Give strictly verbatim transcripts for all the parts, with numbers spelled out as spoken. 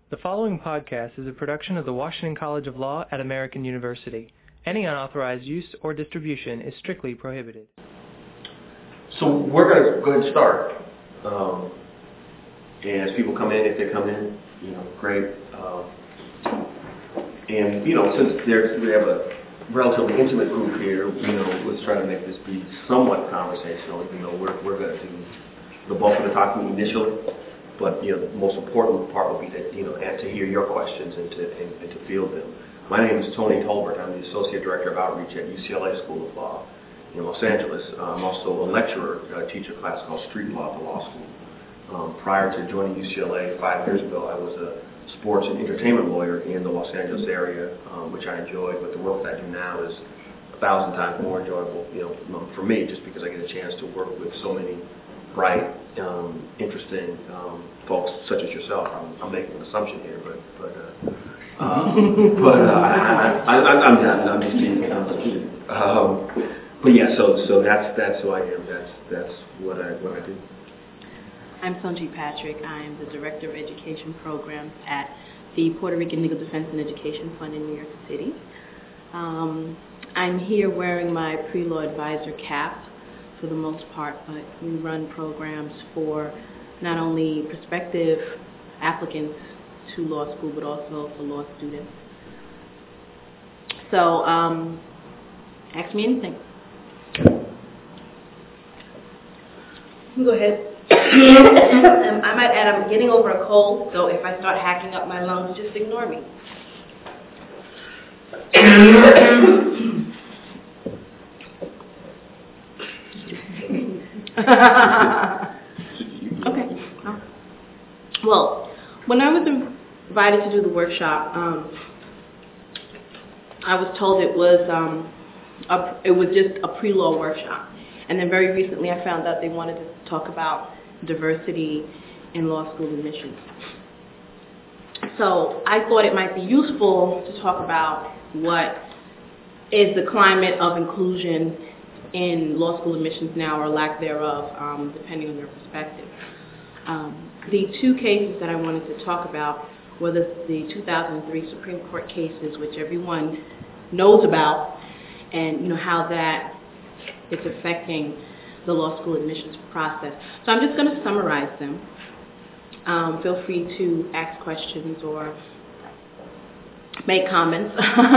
The following podcast is a production of the Washington College of Law at American University. Any unauthorized use or distribution is strictly prohibited. So we're going to go ahead and start. Um, and as people come in, if they come in, you know, great. Um, and, you know, since there's, we have a relatively intimate group here, you know, let's try to make this be somewhat conversational, even though we're, we're going to do the bulk of the talking initially. But, you know, the most important part will be to, you know, to hear your questions and to, and, and to field them. My name is Tony Tolbert. I'm the Associate Director of Outreach at U C L A School of Law in Los Angeles. I'm also a lecturer, I teach a class called Street Law at the law school. Um, prior to joining U C L A five years ago, I was a sports and entertainment lawyer in the Los Angeles area, um, which I enjoyed, but the work that I do now is a thousand times more enjoyable, you know, for me, just because I get a chance to work with so many bright, um, interesting um, folks such as yourself. I'm, I'm making an assumption here, but but uh, um, but uh, I, I, I, I'm not. I'm just teasing. I'm just teasing. Um, but yeah, so so that's that's who I am. That's that's what I what I do. I'm Sonji Patrick. I am the Director of Education Programs at the Puerto Rican Legal Defense and Education Fund in New York City. Um, I'm here wearing my pre-law advisor cap for the most part, but we run programs for not only prospective applicants to law school, but also for law students. So, um, ask me anything. Go ahead. um, I might add, I'm getting over a cold, so if I start hacking up my lungs, just ignore me. Okay. Well, when I was invited to do the workshop, um, I was told it was um, a, it was just a pre-law workshop, and then very recently I found out they wanted to talk about diversity in law school admissions. So I thought it might be useful to talk about what is the climate of inclusion in law school admissions now, or lack thereof, um, depending on your perspective. Um, the two cases that I wanted to talk about were the, the two thousand three Supreme Court cases, which everyone knows about, and you know how that is affecting the law school admissions process. So I'm just going to summarize them. Um, feel free to ask questions or make comments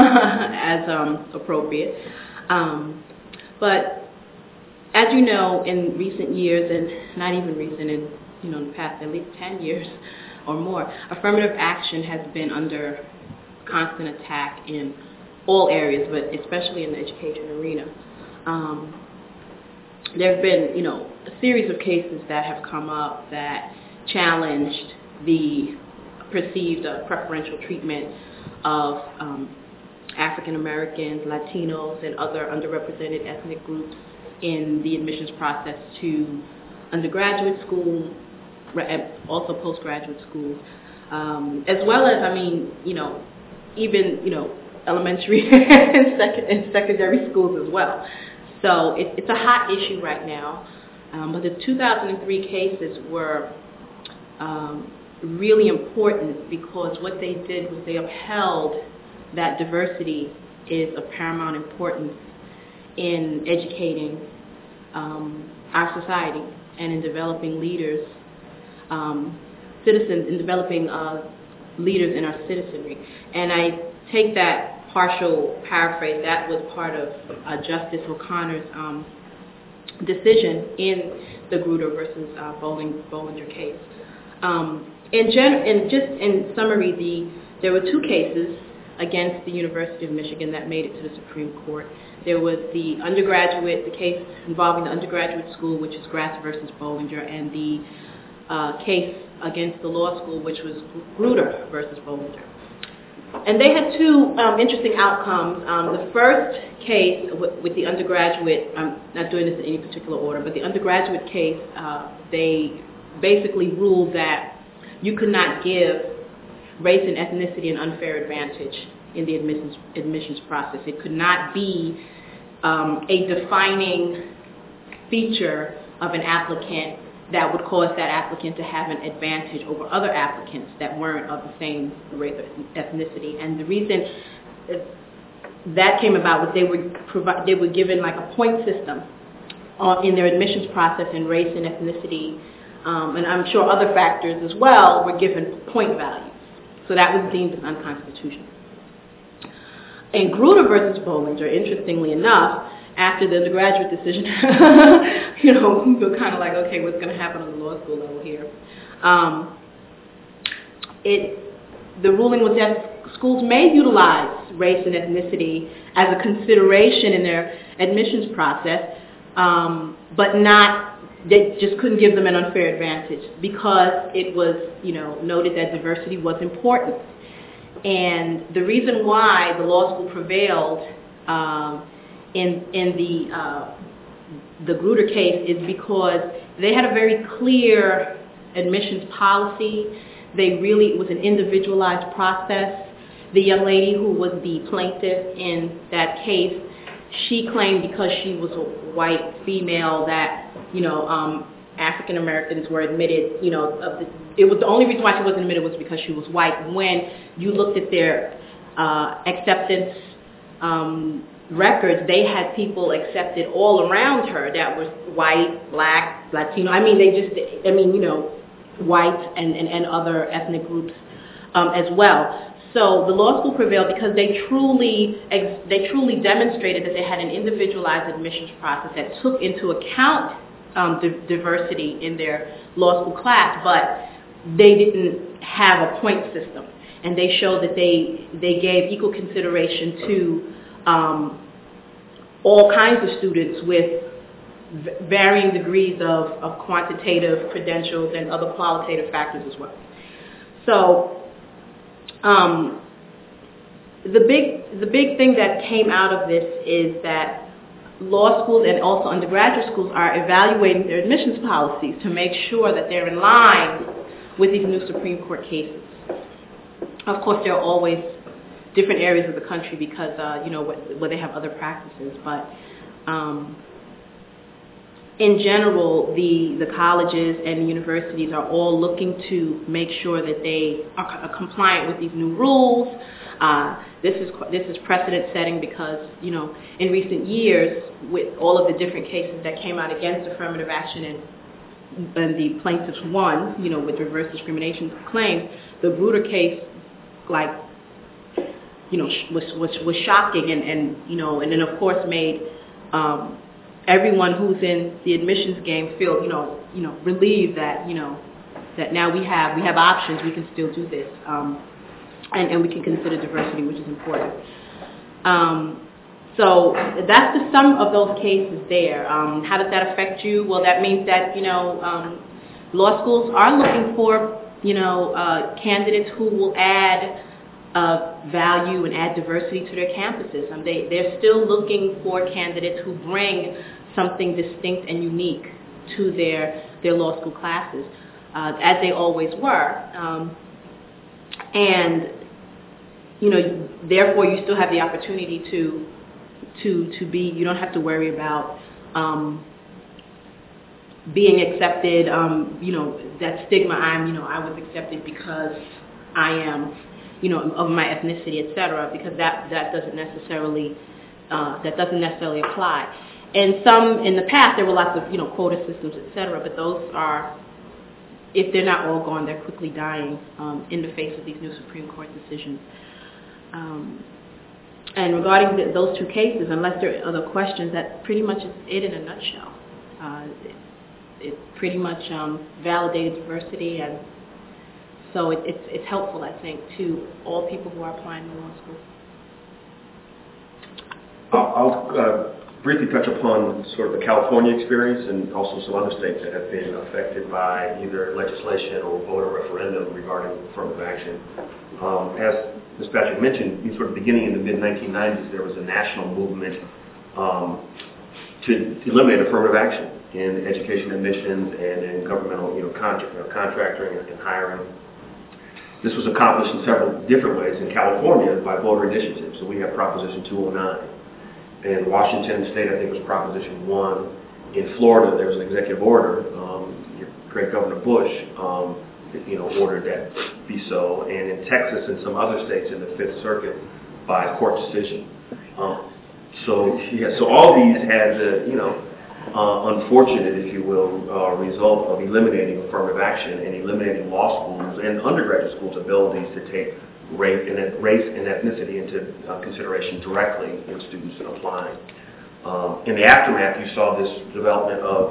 as um, appropriate. Um, But as you know, in recent years, and not even recent, in you know, in the past at least ten years or more, affirmative action has been under constant attack in all areas, but especially in the education arena. Um, there have been, you know, a series of cases that have come up that challenged the perceived uh, preferential treatment of um, African Americans, Latinos, and other underrepresented ethnic groups in the admissions process to undergraduate school, also postgraduate schools, um, as well as, I mean, you know, even, you know, elementary and, sec- and secondary schools as well. So it, it's a hot issue right now. Um, but the two thousand three cases were um, really important because what they did was they upheld that diversity is of paramount importance in educating um, our society and in developing leaders, um, citizens, in developing uh, leaders in our citizenry. And I take that partial paraphrase, that was part of uh, Justice O'Connor's um, decision in the Grutter versus uh, Bolling, Bollinger case. Um, in, gen- in just in summary, the there were two cases against the University of Michigan that made it to the Supreme Court. There was the undergraduate, the case involving the undergraduate school, which is Grass versus Bollinger, and the uh, case against the law school, which was Grutter versus Bollinger. And they had two um, interesting outcomes. Um, the first case with, with the undergraduate, I'm not doing this in any particular order, but the undergraduate case, uh, they basically ruled that you could not give race and ethnicity an unfair advantage in the admissions, admissions process. It could not be um, a defining feature of an applicant that would cause that applicant to have an advantage over other applicants that weren't of the same race or ethnicity. And the reason that came about was they were provi- they were given like a point system uh, in their admissions process in race and ethnicity, um, and I'm sure other factors as well were given point values. So that was deemed as unconstitutional. In Grutter versus Bollinger, interestingly enough, after the undergraduate decision, you know, we were kind of like, okay, what's going to happen on the law school level here? Um, it, the ruling was that schools may utilize race and ethnicity as a consideration in their admissions process, um, but not, they just couldn't give them an unfair advantage because it was, you know, noted that diversity was important. And the reason why the law school prevailed um, in in the uh, the Grutter case is because they had a very clear admissions policy. They really, it was an individualized process. The young lady who was the plaintiff in that case, she claimed because she was a white female that, you know, um, African Americans were admitted, you know, of the, it was the only reason why she wasn't admitted was because she was white. When you looked at their uh, acceptance um, records, they had people accepted all around her that was white, black, Latino. I mean, they just, I mean, you know, white and, and, and other ethnic groups um, as well. So the law school prevailed because they truly, they truly demonstrated that they had an individualized admissions process that took into account um, di- diversity in their law school class, but they didn't have a point system. And they showed that they, they gave equal consideration to um, all kinds of students with v- varying degrees of, of quantitative credentials and other qualitative factors as well. So um, the big the big thing that came out of this is that law schools and also undergraduate schools are evaluating their admissions policies to make sure that they're in line with these new Supreme Court cases. Of course, there are always different areas of the country because, uh, you know, where, where they have other practices. But um, in general, the, the colleges and the universities are all looking to make sure that they are, are compliant with these new rules. Uh, this is this is precedent setting because, you know, in recent years, with all of the different cases that came out against affirmative action and and the plaintiffs won, you know, with reverse discrimination claims, the Grutter case, like, you know, was was was shocking and, and you know, and then of course made um, everyone who's in the admissions game feel, you know, you know, relieved that, you know, that now we have we have options, we can still do this, um, and, and we can consider diversity, which is important. Um, So that's the sum of those cases there. Um, how does that affect you? Well, that means that, you know, um, law schools are looking for, you know, uh, candidates who will add uh, value and add diversity to their campuses. Um, they, they're still looking for candidates who bring something distinct and unique to their, their law school classes, uh, as they always were. Um, and, you know, therefore you still have the opportunity to to to be, you don't have to worry about um, being accepted, um, you know, that stigma, I'm, you know, I was accepted because I am, you know, of my ethnicity, et cetera, because that, that doesn't necessarily, uh, that doesn't necessarily apply. And some, in the past, there were lots of, you know, quota systems, et cetera, but those are, if they're not all gone, they're quickly dying um, in the face of these new Supreme Court decisions. Um, And regarding the, those two cases, unless there are other questions, that pretty much is it in a nutshell. Uh, it, it pretty much um, validated diversity, and so it, it's, it's helpful, I think, to all people who are applying to law school. I'll, I'll uh, briefly touch upon sort of the California experience and also some other states that have been affected by either legislation or voter referendum regarding affirmative action. Um, as Miz Patrick mentioned, sort of beginning in the mid nineteen nineties, there was a national movement um, to eliminate affirmative action in education admissions and in governmental, you know, contract, you know, contracting and hiring. This was accomplished in several different ways. In California, by voter initiative. So we have Proposition two oh nine. In Washington State, I think it was Proposition one. In Florida, there was an executive order. Um, great Governor Bush, um, you know, ordered that be so, and in Texas and some other states in the Fifth Circuit by court decision. Um, so, yeah, so all these had the, you know, uh, unfortunate, if you will, uh, result of eliminating affirmative action and eliminating law schools and undergraduate schools' abilities to take race and, race and ethnicity into uh, consideration directly when students are applying. Um, in the aftermath, you saw this development of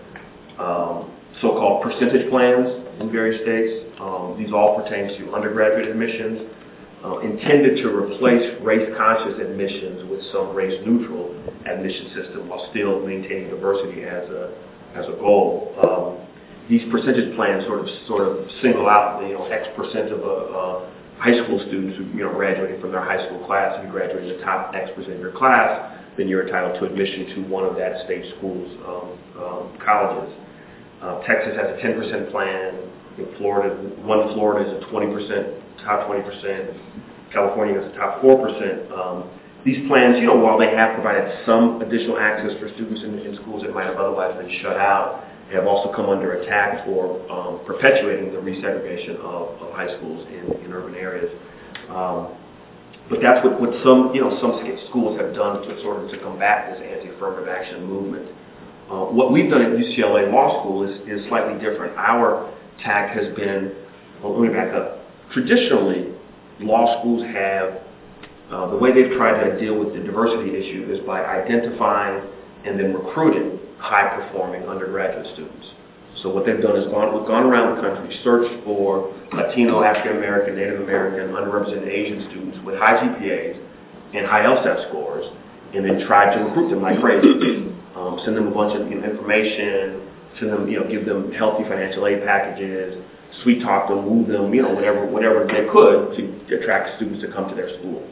uh, um, so-called percentage plans in various states. Um, these all pertain to undergraduate admissions, uh, intended to replace race-conscious admissions with some race-neutral admission system while still maintaining diversity as a as a goal. Um, these percentage plans sort of sort of single out the you know X percent of a, a high school students who you know graduating from their high school class. If you graduate in the top X percent of your class, then you're entitled to admission to one of that state school's um, um, colleges. Uh, Texas has a ten percent plan. In Florida, one Florida is a twenty percent, top twenty percent. California is a top four percent. Um, these plans, you know, while they have provided some additional access for students in, in schools that might have otherwise been shut out, have also come under attack for um, perpetuating the resegregation of, of high schools in, in urban areas. Um, but that's what, what some, you know, some schools have done to sort of to combat this anti-affirmative action movement. Uh, what we've done at U C L A Law School is, is slightly different. Our tack has been, well, let me back up. Traditionally, law schools have, uh, the way they've tried to deal with the diversity issue is by identifying and then recruiting high-performing undergraduate students. So what they've done is gone, we've gone around the country, searched for Latino, African-American, Native American, underrepresented Asian students with high G P As and high LSAT scores, and then tried to recruit them like crazy. Um, send them a bunch of you know, information, send them, you know, give them healthy financial aid packages, sweet talk them, move them, you know, whatever, whatever they could to attract students to come to their school.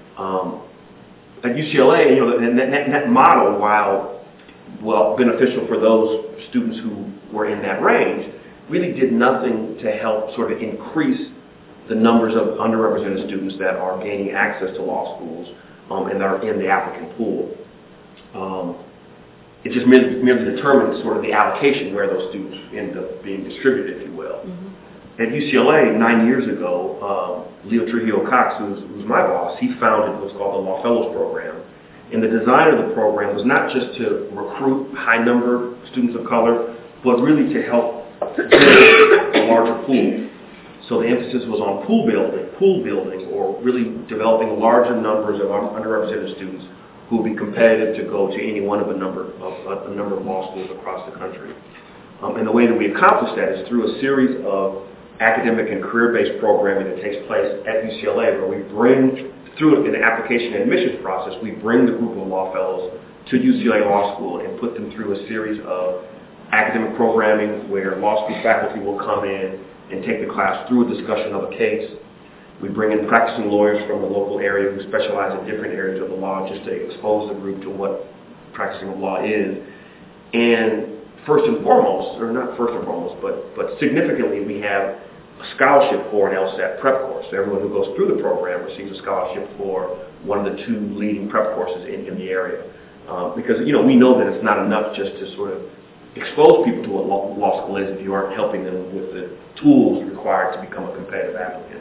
Um, at U C L A, you know, that, that, that model, while well beneficial for those students who were in that range, really did nothing to help sort of increase the numbers of underrepresented students that are gaining access to law schools um, and are in the applicant pool. Um, It just merely, merely determines sort of the allocation where those students end up being distributed, if you will. Mm-hmm. At U C L A, nine years ago, um, Leo Trujillo Cox, who's, who's my boss, he founded what's called the Law Fellows Program. And the design of the program was not just to recruit high-number students of color, but really to help build a larger pool. So the emphasis was on pool building, pool building, or really developing larger numbers of underrepresented students who will be competitive to go to any one of a number of a number of law schools across the country. Um, and the way that we accomplish that is through a series of academic and career-based programming that takes place at U C L A, where we bring, through an application and admissions process, we bring the group of law fellows to U C L A Law School and put them through a series of academic programming where law school faculty will come in and take the class through a discussion of a case. We bring in practicing lawyers from the local area who specialize in different areas of the law just to expose the group to what practicing of law is. And first and foremost, or not first and foremost, but, but significantly, we have a scholarship for an LSAT prep course. So everyone who goes through the program receives a scholarship for one of the two leading prep courses in, in the area. Uh, because, you know, we know that it's not enough just to sort of expose people to what law, law school is if you aren't helping them with the tools required to become a competitive applicant.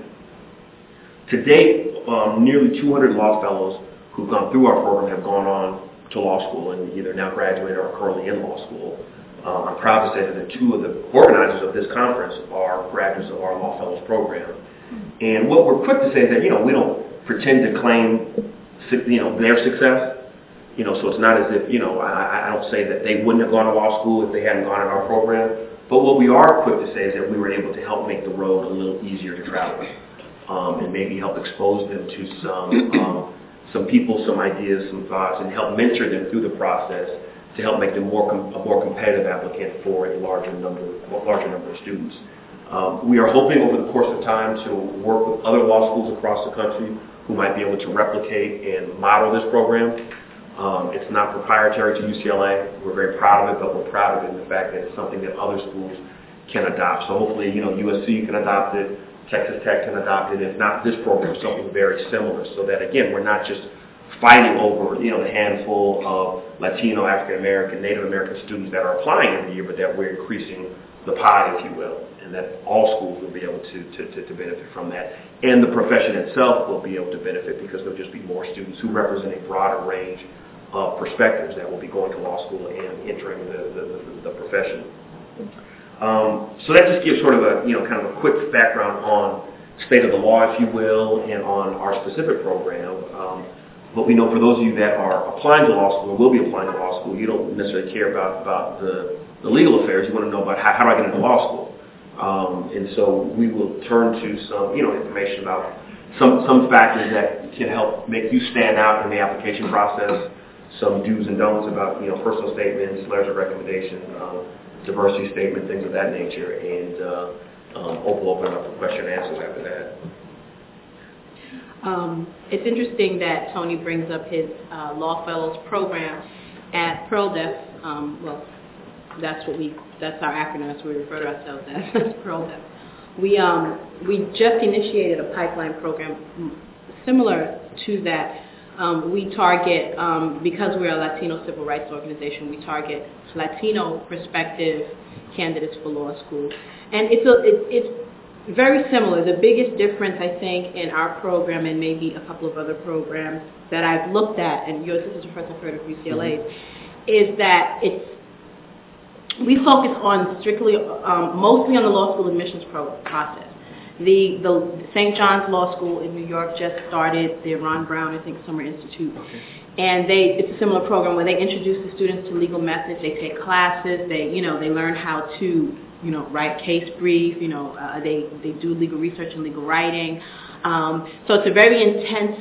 To date, um, nearly two hundred law fellows who've gone through our program have gone on to law school and either now graduated or are currently in law school. Uh, I'm proud to say that two of the organizers of this conference are graduates of our Law Fellows program. And what we're quick to say is that, you know, we don't pretend to claim, you know, their success. You know, so it's not as if, you know, I, I don't say that they wouldn't have gone to law school if they hadn't gone in our program. But what we are quick to say is that we were able to help make the road a little easier to travel. Um, and maybe help expose them to some um, some people, some ideas, some thoughts, and help mentor them through the process to help make them more com- a more competitive applicant for a larger number, larger number of students. Um, we are hoping over the course of time to work with other law schools across the country who might be able to replicate and model this program. Um, it's not proprietary to U C L A. We're very proud of it, but we're proud of it in the fact that it's something that other schools can adopt. So hopefully, you know, U S C can adopt it. Texas Tech can adopt it, if not this program, something very similar, so that, again, we're not just fighting over, you know, the handful of Latino, African American, Native American students that are applying every year, but that we're increasing the pie, if you will, and that all schools will be able to, to, to, to benefit from that. And the profession itself will be able to benefit because there'll just be more students who represent a broader range of perspectives that will be going to law school and entering the, the, the, the profession. Um, so that just gives sort of a, you know, kind of a quick background on state of the law, if you will, and on our specific program. Um, but we know for those of you that are applying to law school or will be applying to law school, you don't necessarily care about, about the, the legal affairs. You want to know about how, how do I get into law school. Um, and so we will turn to some, you know, information about some, some factors that can help make you stand out in the application process, some do's and don'ts about, you know, personal statements, letters of recommendation, um, diversity statement, things of that nature, and uh, um, we'll open up for question and answers after that. Um, it's interesting that Tony brings up his uh, Law Fellows program at PearlDeaf. Um, well, that's what we, that's our acronym, that's what we refer to ourselves as, that's PearlDeaf. We, um, we just initiated a pipeline program similar to that. Um, we target, um, because we're a Latino civil rights organization, we target Latino prospective candidates for law school. And it's, a, it, it's very similar. The biggest difference, I think, in our program and maybe a couple of other programs that I've looked at, and yours, this is the first I've heard of U C L A's, mm-hmm. is that it's, we focus on strictly, um, mostly on the law school admissions pro- process. The, the Saint John's Law School in New York just started the Ron Brown, I think, Summer Institute. Okay. And they, it's a similar program where they introduce the students to legal methods. They take classes. They, you know, they learn how to, you know, write case brief. You know, uh, they, they do legal research and legal writing. Um, so it's a very intense,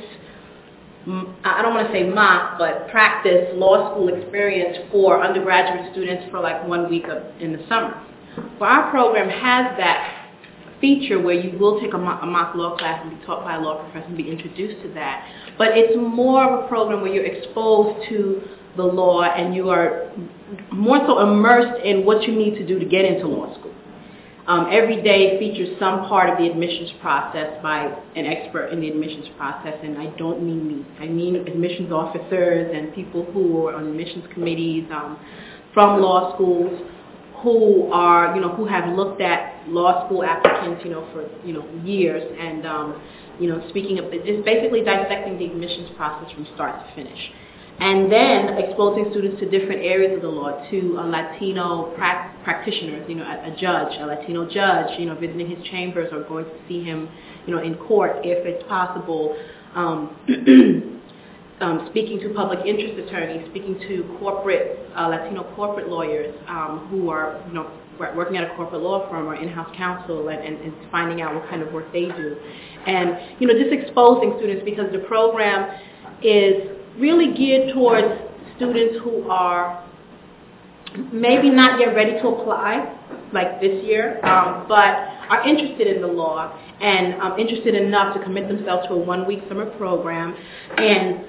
I don't want to say mock, but practice law school experience for undergraduate students for like one week of, in the summer. Well, our program has that feature where you will take a mock, a mock law class and be taught by a law professor and be introduced to that. But it's more of a program where you're exposed to the law and you are more so immersed in what you need to do to get into law school. Um, every day features some part of the admissions process by an expert in the admissions process, and I don't mean me. I mean admissions officers and people who are on admissions committees um, from law schools, who are, you know, who have looked at law school applicants, you know, for, you know, years, and, um, you know, speaking of, just basically dissecting the admissions process from start to finish. And then exposing students to different areas of the law, to a Latino pra- practitioners, you know, a, a judge, a Latino judge, you know, visiting his chambers or going to see him, you know, in court if it's possible. Um, Um, speaking to public interest attorneys, speaking to corporate, uh, Latino corporate lawyers um, who are, you know, working at a corporate law firm or in-house counsel, and, and, and finding out what kind of work they do. And, you know, just exposing students, because the program is really geared towards students who are maybe not yet ready to apply, like this year, um, but are interested in the law and um, interested enough to commit themselves to a one-week summer program and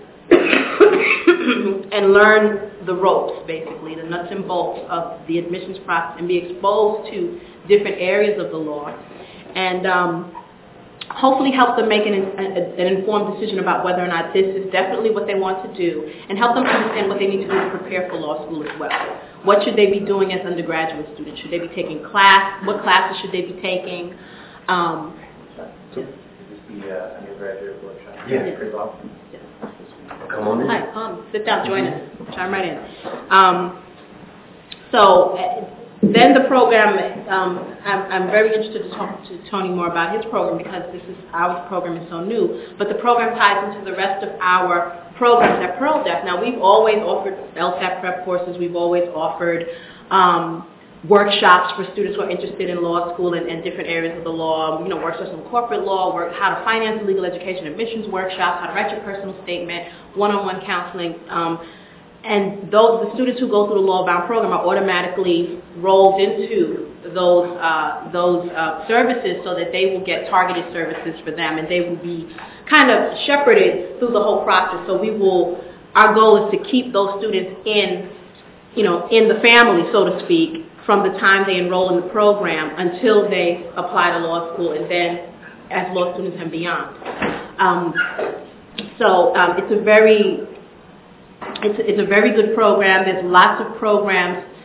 and learn the ropes, basically, the nuts and bolts of the admissions process, and be exposed to different areas of the law, and um, hopefully help them make an, an informed decision about whether or not this is definitely what they want to do, and help them understand what they need to do to prepare for law school as well. What should they be doing as undergraduate students? Should they be taking class? What classes should they be taking? Um, so, is this the uh, undergraduate workshop? Yeah. Yeah. Come on in. Hi, come, sit down, join us, chime right in. Um, so uh, then the program, um, I'm, I'm very interested to talk to Tony more about his program, because this is, our program is so new, but the program ties into the rest of our programs at PearlDeaf. Now, we've always offered LSAT prep courses, we've always offered um, workshops for students who are interested in law school and, and different areas of the law, you know, workshops in corporate law, work, how to finance legal education admissions workshops, how to write your personal statement, one-on-one counseling. Um, and those, the students who go through the law-bound program are automatically rolled into those, uh, those uh, services, so that they will get targeted services for them, and they will be kind of shepherded through the whole process. So we will, our goal is to keep those students in, you know, in the family, so to speak, from the time they enroll in the program until they apply to law school, and then as law students and beyond. Um, so um, it's a very, it's, it's a very good program. There's lots of programs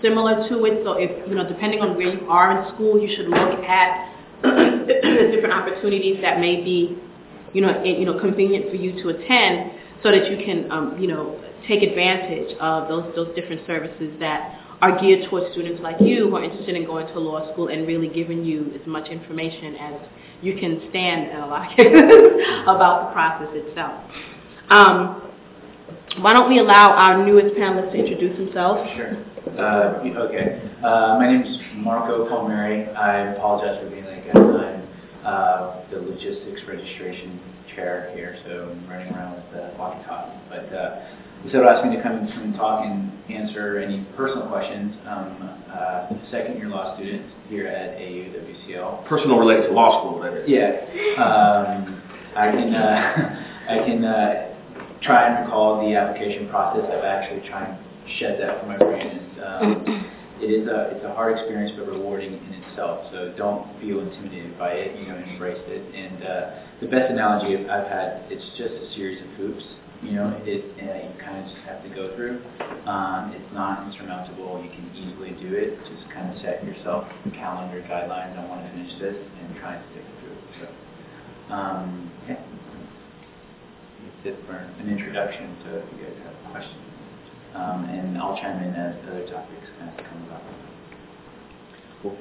similar to it. So if, you know, depending on where you are in school, you should look at the different opportunities that may be, you know, it, you know, convenient for you to attend, so that you can, um, you know, take advantage of those those different services that are geared towards students like you who are interested in going to law school and really giving you as much information as you can stand in a lot of cases about the process itself. Um, why don't we allow our newest panelists to introduce themselves? Sure. Uh, okay. Uh, my name is Marco Palmieri. I apologize for being late, guys. I'm uh, the logistics registration chair here, so I'm running around with the walkie-talkie. But uh, Lucido asked me to come and talk and answer any personal questions. Um, uh, second-year law student here at A U W C L. Personal related to law school, that is. Yeah. Um, I can uh, I can uh, try and recall the application process. I've actually tried and shed that from my brain. It's, um, it is a it's a hard experience, but rewarding in itself. So don't feel intimidated by it. You know, embrace it. And uh, the best analogy I've had, it's just a series of hoops. You know, it uh, you kind of just have to go through. Um, it's not insurmountable. You can easily do it. Just kind of set yourself calendar guidelines. I want to finish this and try and stick through it. So, um, yeah. That's it for an introduction. So if you guys have questions. Um, and I'll chime in as other topics kind of come about. Cool.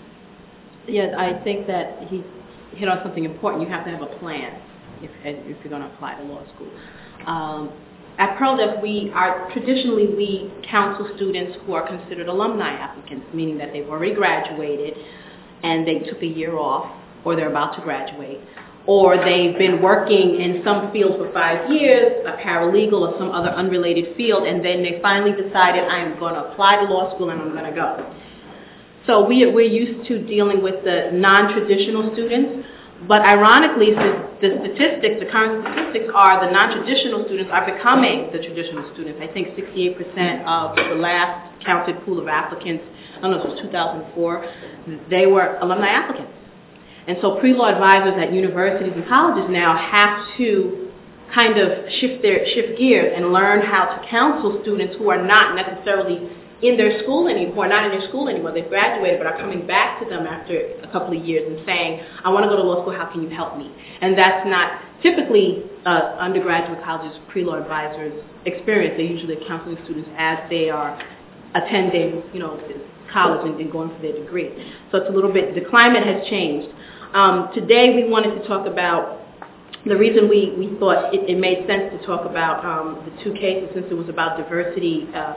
Yeah, I think that he hit on something important. You have to have a plan if, if you're going to apply to law school. Um, at Pearl Dev, we are traditionally we counsel students who are considered alumni applicants, meaning that they've already graduated and they took a year off, or they're about to graduate, or they've been working in some field for five years, a paralegal or some other unrelated field, and then they finally decided, I'm going to apply to law school and I'm going to go. So we, we're used to dealing with the non-traditional students, but ironically, the, the statistics, the current statistics are the non-traditional students are becoming the traditional students. I think sixty-eight percent of the last counted pool of applicants, I don't know if it was two thousand four, they were alumni applicants. And so pre-law advisors at universities and colleges now have to kind of shift their shift gears and learn how to counsel students who are not necessarily in their school anymore, who are not in their school anymore. They've graduated but are coming back to them after a couple of years and saying, I want to go to law school, how can you help me? And that's not typically uh, undergraduate colleges, pre-law advisors experience. They're usually counseling students as they are attending, you know, college and, and going for their degree. So it's a little bit, the climate has changed. Um, today we wanted to talk about, the reason we, we thought it, it made sense to talk about um, the two cases, since it was about diversity, uh,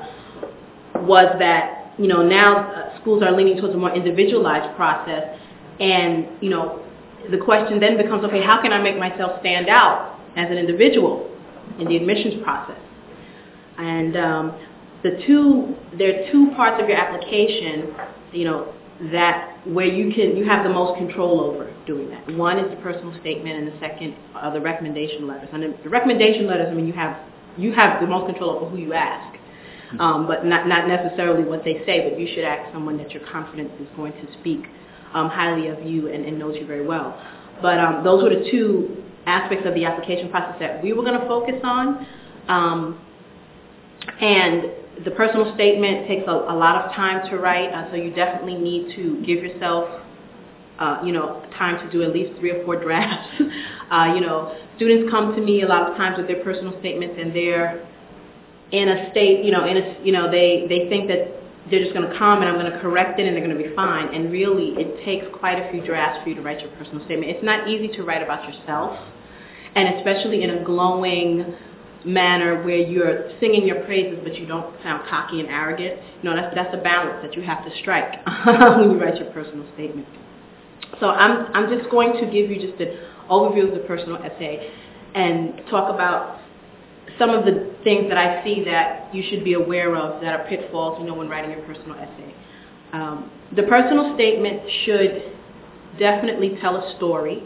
was that, you know, now uh, schools are leaning towards a more individualized process, and, you know, the question then becomes, okay, how can I make myself stand out as an individual in the admissions process? And um, the two, there are two parts of your application, you know, that where you can, you have the most control over doing that. One is the personal statement, and the second are the recommendation letters. And the, the recommendation letters, I mean, you have, you have the most control over who you ask. Um, but not, not necessarily what they say, but you should ask someone that you're confident is going to speak um, highly of you and, and knows you very well. But um, those were the two aspects of the application process that we were going to focus on. Um, and the personal statement takes a, a lot of time to write, uh, so you definitely need to give yourself uh, you know, time to do at least three or four drafts. uh, you know, students come to me a lot of times with their personal statements, and they're in a state, you know, in a, you know, they, they think that they're just going to come and I'm going to correct it and they're going to be fine. And really, it takes quite a few drafts for you to write your personal statement. It's not easy to write about yourself, and especially in a glowing manner where you're singing your praises but you don't sound cocky and arrogant. You know, that's, that's a balance that you have to strike when you write your personal statement. So I'm, I'm just going to give you just an overview of the personal essay and talk about some of the things that I see that you should be aware of that are pitfalls, you know, when writing your personal essay. Um, the personal statement should definitely tell a story.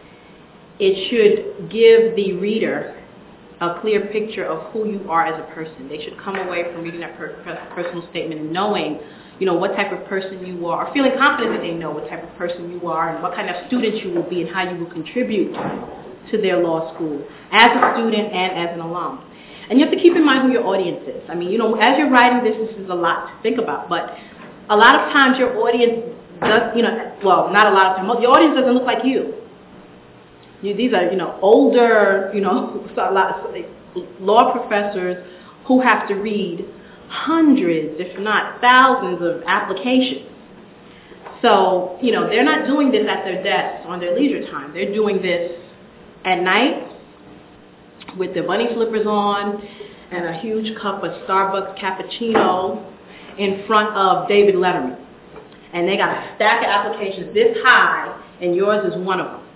It should give the reader a clear picture of who you are as a person. They should come away from reading that per- per- personal statement and knowing, you know, what type of person you are, or feeling confident that they know what type of person you are and what kind of student you will be and how you will contribute to their law school as a student and as an alum. And you have to keep in mind who your audience is. I mean, you know, as you're writing this, this is a lot to think about. But a lot of times your audience does, you know, well, not a lot of times, your audience doesn't look like you. you these are, you know, older, you know, a lot of law professors who have to read hundreds, if not thousands of applications. So, you know, they're not doing this at their desks on their leisure time. They're doing this at night with their bunny slippers on and a huge cup of Starbucks cappuccino in front of David Letterman. And they got a stack of applications this high, and yours is one of them.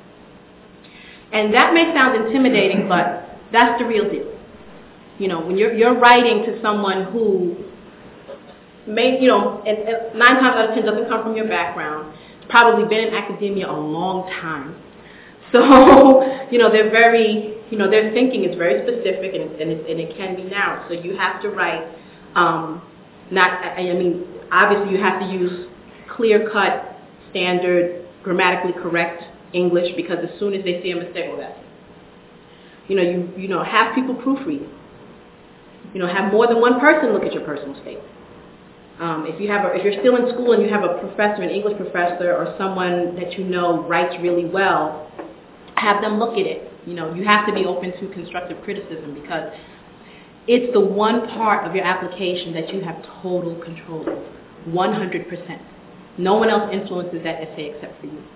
And that may sound intimidating, but that's the real deal. You know, when you're, you're writing to someone who may, you know, and, and nine times out of ten doesn't come from your background, probably been in academia a long time. So, you know, they're very, you know, their thinking is very specific, and, and, it, and it can be narrow. So you have to write, um, not, I, I mean, obviously you have to use clear-cut, standard, grammatically correct English, because as soon as they see a mistake, well, that's it. You know, you, you know, have people proofread. You know, have more than one person look at your personal statement. Um, if you have, a, if you're still in school and you have a professor, an English professor, or someone that you know writes really well, have them look at it. You know, you have to be open to constructive criticism, because it's the one part of your application that you have total control over, one hundred percent. No one else influences that essay except for you.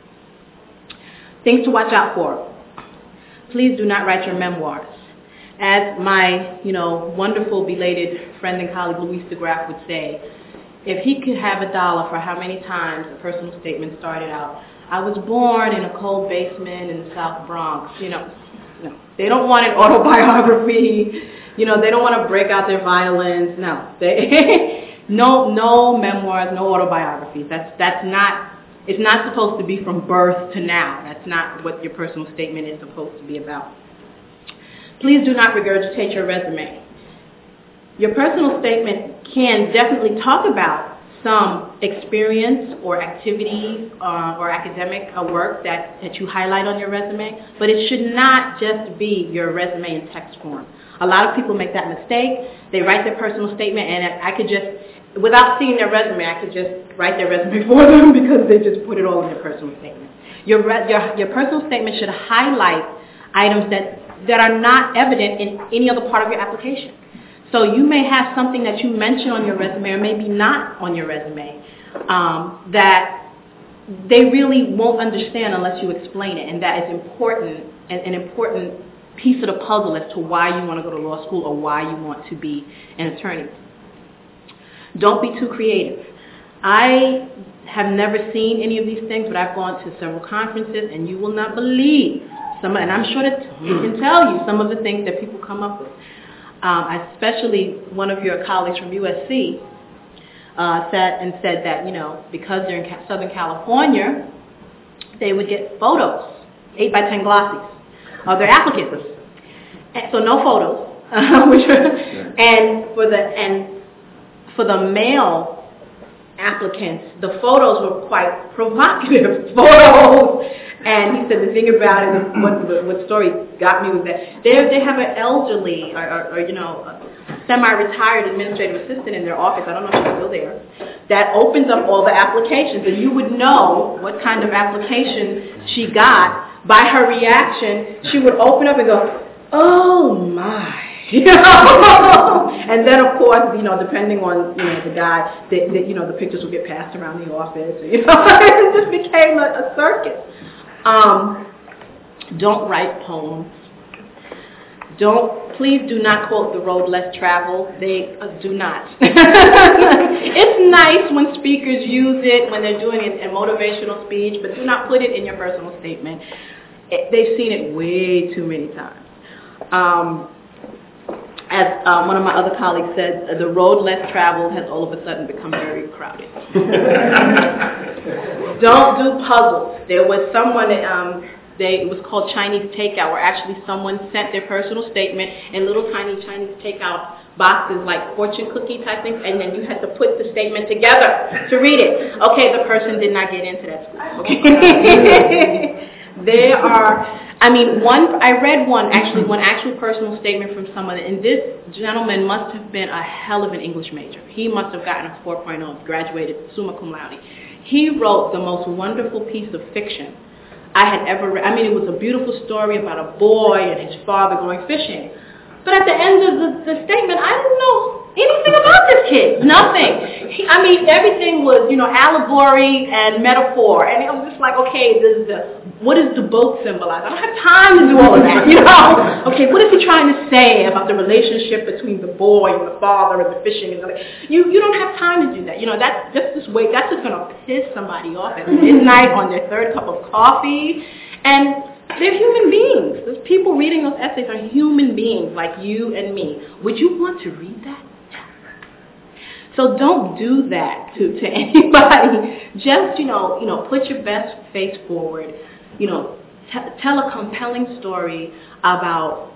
Things to watch out for. Please do not write your memoirs. As my, you know, wonderful belated friend and colleague Louise DeGraff would say, if he could have a dollar for how many times a personal statement started out, I was born in a cold basement in the South Bronx, you know, no. They don't want an autobiography, you know, they don't want to break out their violins, no. They, no, no memoirs, no autobiographies. That's, that's not, it's not supposed to be from birth to now. That's not what your personal statement is supposed to be about. Please do not regurgitate your resume. Your personal statement can definitely talk about some experience or activities uh, or academic uh, work that, that you highlight on your resume, but it should not just be your resume in text form. A lot of people make that mistake. They write their personal statement, and I could just, without seeing their resume, I could just write their resume for them because they just put it all in their personal statement. Your, your, your personal statement should highlight items that that are not evident in any other part of your application. So you may have something that you mention on your resume, or maybe not on your resume, um, that they really won't understand unless you explain it, and that is important, an, an important piece of the puzzle as to why you want to go to law school or why you want to be an attorney. Don't be too creative. I have never seen any of these things, but I've gone to several conferences, and you will not believe some, and I'm sure that we can tell you some of the things that people come up with. Um, especially one of your colleagues from U S C uh, said and said that, you know, because they're in Southern California, they would get photos, eight by ten glossies, of their applicants. And so no photos, and for the and for the male applicants, the photos were quite provocative photos. And he said the thing about it, what, what story got me was that they they have an elderly or, or, or you know, a semi-retired administrative assistant in their office. I don't know if she's still there. That opens up all the applications, and you would know what kind of application she got by her reaction. She would open up and go, "Oh my." You know? And then, of course, you know, depending on, you know, the guy, that, that, you know, the pictures would get passed around the office. You know, it just became a, a circus. Um, don't write poems. Don't, please do not quote The Road Less Traveled. They uh, do not. It's nice when speakers use it, when they're doing a, a motivational speech, but do not put it in your personal statement. It, they've seen it way too many times. Um, As um, one of my other colleagues said, the road less traveled has all of a sudden become very crowded. Don't do puzzles. There was someone, um, they, it was called Chinese Takeout, where actually someone sent their personal statement in little tiny Chinese Takeout boxes, like fortune cookie type things, and then you had to put the statement together to read it. Okay, the person did not get into that school. Okay. There are, I mean, one, I read one, actually, one actual personal statement from someone, and this gentleman must have been a hell of an English major. He must have gotten a four point oh, graduated summa cum laude. He wrote the most wonderful piece of fiction I had ever read. I mean, it was a beautiful story about a boy and his father going fishing. But at the end of the, the statement, I didn't know anything about this kid. Nothing. He, I mean, everything was, you know, allegory and metaphor. And it was just like, okay, this is the, what does the boat symbolize? I don't have time to do all of that, you know? Okay, what is he trying to say about the relationship between the boy and the father and the fishing? And the, you, you don't have time to do that. You know, that's just this way, that's just going to piss somebody off at midnight on their third cup of coffee. And they're human beings. Those people reading those essays are human beings like you and me. Would you want to read that? So don't do that to, to anybody. Just, you know, you know, put your best face forward. You know, t- tell a compelling story about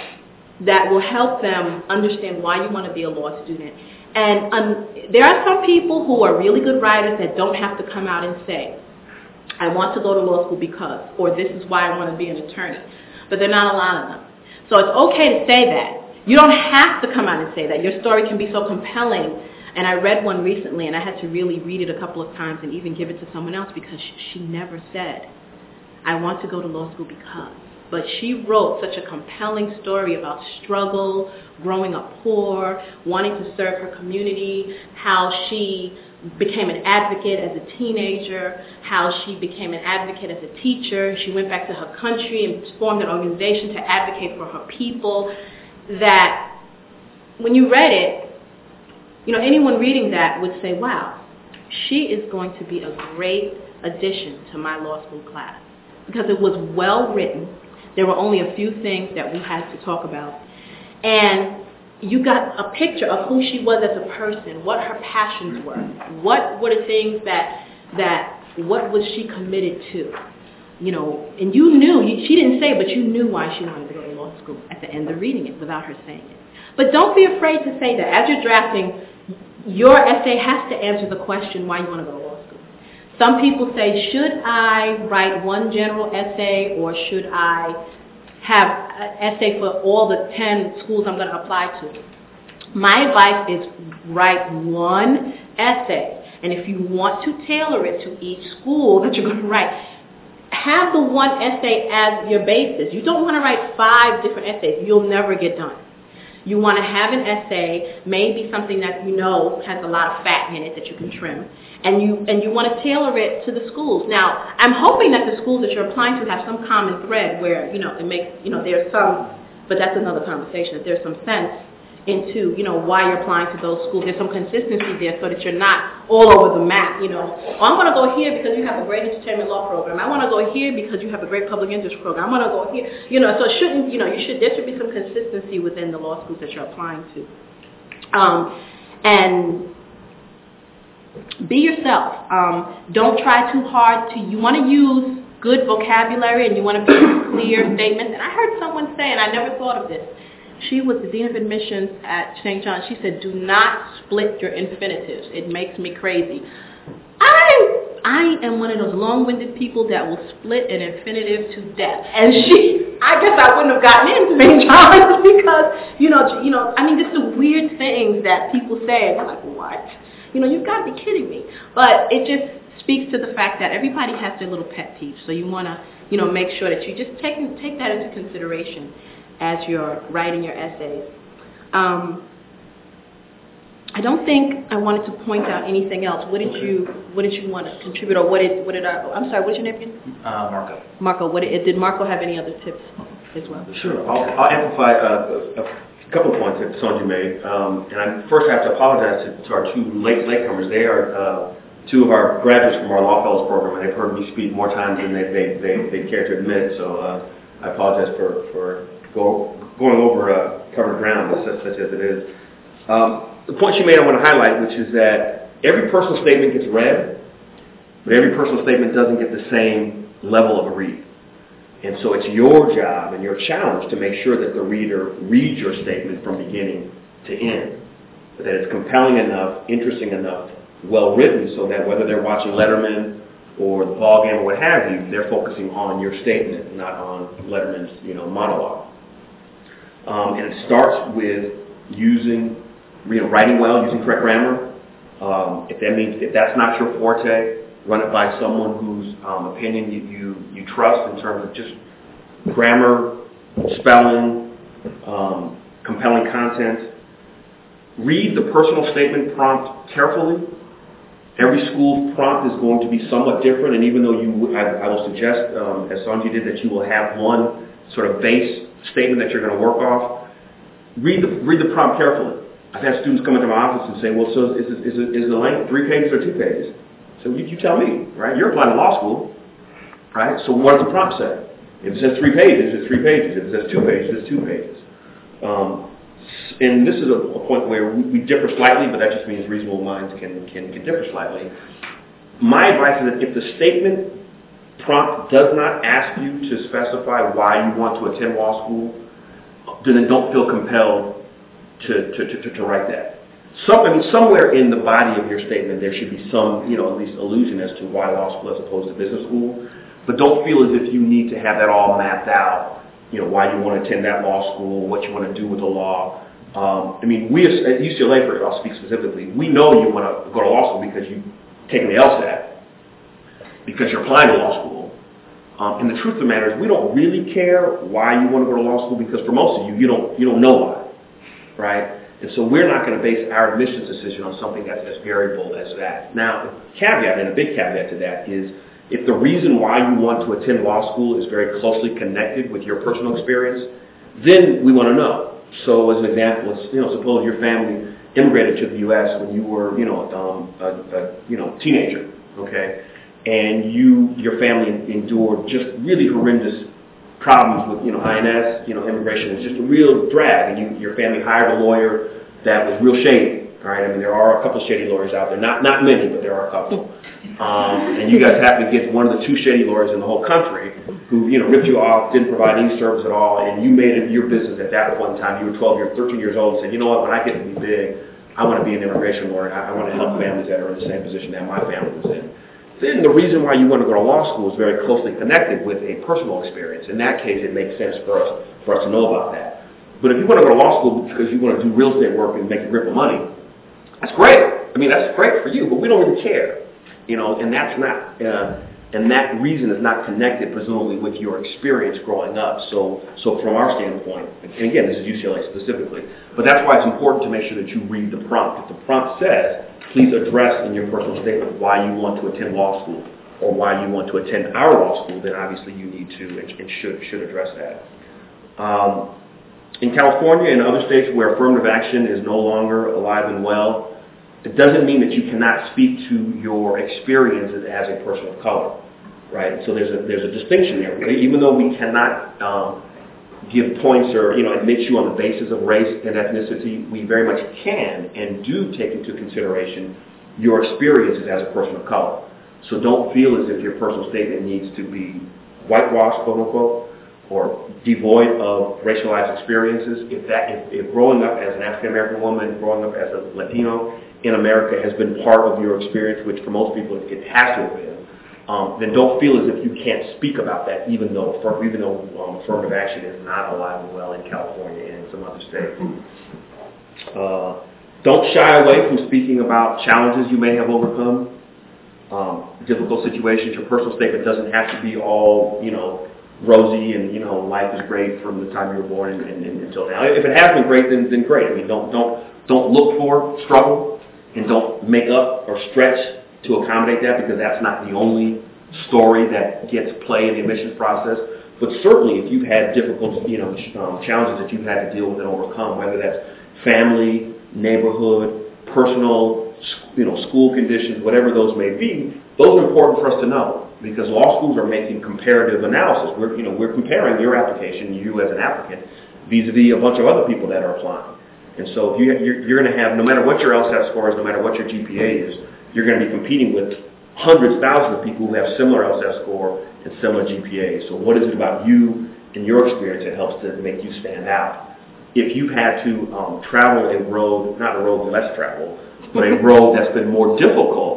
that will help them understand why you want to be a law student. And um, there are some people who are really good writers that don't have to come out and say, I want to go to law school because, or this is why I want to be an attorney. But there are not a lot of them. So it's okay to say that. You don't have to come out and say that. Your story can be so compelling. And I read one recently, and I had to really read it a couple of times and even give it to someone else because she, she never said, I want to go to law school because. But she wrote such a compelling story about struggle, growing up poor, wanting to serve her community, how she became an advocate as a teenager, how she became an advocate as a teacher. She went back to her country and formed an organization to advocate for her people, that when you read it, you know, anyone reading that would say, wow, she is going to be a great addition to my law school class. Because it was well written. There were only a few things that we had to talk about. And you got a picture of who she was as a person, what her passions were, what were the things that, that what was she committed to. You know, and you knew, you, she didn't say, but you knew why she wanted to go to law school at the end of reading it without her saying it. But don't be afraid to say that. As you're drafting, your essay has to answer the question why you want to go to law school. Some people say, should I write one general essay or should I have an essay for all the ten schools I'm going to apply to? My advice is write one essay. And if you want to tailor it to each school that you're going to write, have the one essay as your basis. You don't want to write five different essays. You'll never get done. You want to have an essay, maybe something that you know has a lot of fat in it that you can trim, and you and you want to tailor it to the schools. Now, I'm hoping that the schools that you're applying to have some common thread where, you know, it makes, you know, there's some, but that's another conversation, that there's some sense into, you know, why you're applying to those schools. There's some consistency there so that you're not all over the map, you know. Oh, I want to go here because you have a great entertainment law program. I want to go here because you have a great public interest program. I want to go here, you know, so it shouldn't, you know, you should, there should be some consistency within the law schools that you're applying to. Um, and be yourself. Um, don't try too hard to, you want to use good vocabulary and you want to be clear statements. And I heard someone say, and I never thought of this, she was the Dean of Admissions at Saint John's. She said, do not split your infinitives. It makes me crazy. I I am one of those long-winded people that will split an infinitive to death. And she, I guess I wouldn't have gotten into Saint John's because, you know, you know, I mean, just the weird things that people say. And they're like, what? You know, you've got to be kidding me. But it just speaks to the fact that everybody has their little pet peeves. So you want to, you know, make sure that you just take, take that into consideration as you're writing your essays. Um, I don't think I wanted to point out anything else. What did you What did you want to contribute, or what did what did I? I'm sorry. What's your name again? Uh, Marco. Marco. What did, did Marco have any other tips as well? Sure. I'll, I'll amplify uh, a couple of points that Sonja made, um, and I first have to apologize to, to our two late latecomers. They are uh, two of our graduates from our Law Fellows program, and they've heard me speak more times than they they they, they care to admit. So uh, I apologize for for. Go, going over uh, covered ground, such, such as it is. Um, the point she made I want to highlight, which is that every personal statement gets read, but every personal statement doesn't get the same level of a read. And so it's your job and your challenge to make sure that the reader reads your statement from beginning to end, that it's compelling enough, interesting enough, well written, so that whether they're watching Letterman or the ball game or what have you, they're focusing on your statement, not on Letterman's, you know, monologue. Um, and it starts with using, you know, writing well, using correct grammar. Um, if that means, if that's not your forte, run it by someone whose um, opinion you, you, you trust in terms of just grammar, spelling, um, compelling content. Read the personal statement prompt carefully. Every school's prompt is going to be somewhat different, and even though you, I, I will suggest, um, as Sanji did, that you will have one sort of base statement that you're going to work off, read the, read the prompt carefully. I've had students come into my office and say, well, so is, is, is the length three pages or two pages? So you, you tell me, right? You're applying to law school, right? So what does the prompt say? If it says three pages, it's three pages. If it says two pages, it's two pages. Um, and this is a, a point where we, we differ slightly, but that just means reasonable minds can, can, can differ slightly. My advice is that if the statement prompt does not ask you to specify why you want to attend law school, then don't feel compelled to, to, to, to write that. Some, I mean, somewhere in the body of your statement there should be some, you know, at least allusion as to why law school as opposed to business school. But don't feel as if you need to have that all mapped out, you know, why you want to attend that law school, what you want to do with the law. Um, I mean, we at U C L A, for I'll speak specifically, we know you want to go to law school because you've taken the LSAT, because you're applying to law school. Um, and the truth of the matter is we don't really care why you want to go to law school, because for most of you, you don't, you don't know why, right? And so we're not going to base our admissions decision on something that's as variable as that. Now, a caveat, and a big caveat to that, is if the reason why you want to attend law school is very closely connected with your personal experience, then we want to know. So as an example, you know, suppose your family immigrated to the U S when you were, you know, um, a, a you know, teenager, okay, and you, your family endured just really horrendous problems with, you know, I N S, you know, immigration was just a real drag, and you, your family hired a lawyer that was real shady. All right, I mean, there are a couple of shady lawyers out there, not not many, but there are a couple. Um, and you guys happen to get one of the two shady lawyers in the whole country who, you know, ripped you off, didn't provide any service at all, and you made it your business at that point in time. You were twelve years, thirteen years old, and said, you know what, when I get to be big, I want to be an immigration lawyer. I, I want to help families that are in the same position that my family was in. Then the reason why you want to go to law school is very closely connected with a personal experience. In that case, it makes sense for us for us to know about that. But if you want to go to law school because you want to do real estate work and make a grip of money, that's great. I mean, that's great for you, but we don't really care, you know. And that's not, uh, and that reason is not connected, presumably, with your experience growing up. So, so from our standpoint, and again, this is U C L A specifically, but that's why it's important to make sure that you read the prompt. If the prompt says, please address in your personal statement why you want to attend law school or why you want to attend our law school, then obviously you need to and, and should should address that. Um, in California and other states where affirmative action is no longer alive and well, it doesn't mean that you cannot speak to your experiences as a person of color, right? So there's a there's a distinction there. Even though we cannot um, give points or, you know, admit you on the basis of race and ethnicity, we very much can and do take into consideration your experiences as a person of color. So don't feel as if your personal statement needs to be whitewashed, quote unquote, or devoid of racialized experiences. If that, if, if growing up as an African American woman, growing up as a Latino in America has been part of your experience, which for most people it has to have been, Um, then don't feel as if you can't speak about that, even though even though um, affirmative action is not alive and well in California and in some other states. Uh, don't shy away from speaking about challenges you may have overcome, um, difficult situations. Your personal statement doesn't have to be all, you know, rosy and, you know, life is great from the time you were born and, and, and until now. If it has been great, then then great. I mean, don't don't don't look for struggle, and don't make up or stretch to accommodate that, because that's not the only story that gets play in the admissions process. But certainly if you've had difficult, you know, um, challenges that you've had to deal with and overcome, whether that's family, neighborhood, personal, you know, school conditions, whatever those may be, those are important for us to know, because law schools are making comparative analysis. We're, you know, we're comparing your application, you as an applicant, vis-a-vis a bunch of other people that are applying. And so if you, you're, you're going to have, no matter what your LSAT score is, no matter what your G P A is, you're going to be competing with hundreds, thousands of people who have similar LSAT score and similar G P As. So what is it about you and your experience that helps to make you stand out? If you've had to um, travel a road, not a road less traveled, but a road that's been more difficult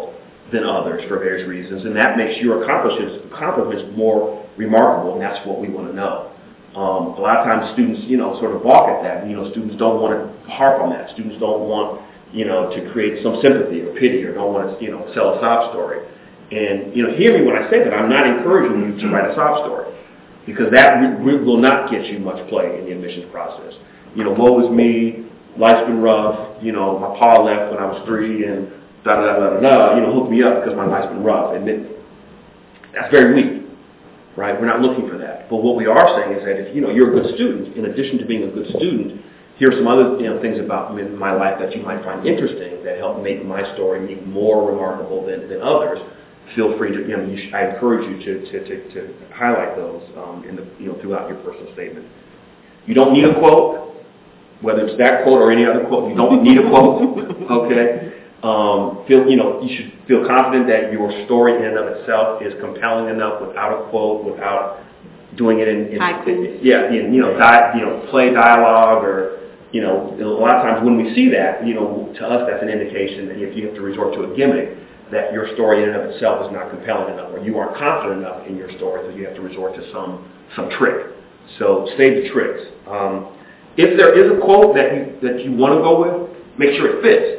than others for various reasons, and that makes your accomplishments, accomplishments more remarkable, and that's what we want to know. Um, a lot of times students, you know, sort of balk at that. You know, students don't want to harp on that. Students don't want, you know, to create some sympathy or pity, or don't want to, you know, sell a sob story. And, you know, hear me when I say that. I'm not encouraging you to write a sob story, because that re- will not get you much play in the admissions process. You know, woe is me, life's been rough, you know, my pa left when I was three, and da da da da da, you know, hook me up because my life's been rough. And then, that's very weak, right? We're not looking for that. But what we are saying is that if, you know, you're a good student, in addition to being a good student, here are some other, you know, things about my life that you might find interesting that help make my story even more remarkable than, than others. Feel free to, you know, you should, I encourage you to, to, to, to highlight those um, in the, you know, throughout your personal statement. You don't need a quote, whether it's that quote or any other quote. You don't need a quote, okay? Um, feel, you know, you should feel confident that your story in and of itself is compelling enough without a quote, without doing it in, in, in yeah, in, you know, di- you know, play dialogue, or, you know, a lot of times when we see that, you know, to us that's an indication that if you have to resort to a gimmick, that your story in and of itself is not compelling enough, or you aren't confident enough in your story, so you have to resort to some some trick. So save the tricks. Um, if there is a quote that you that you want to go with, make sure it fits.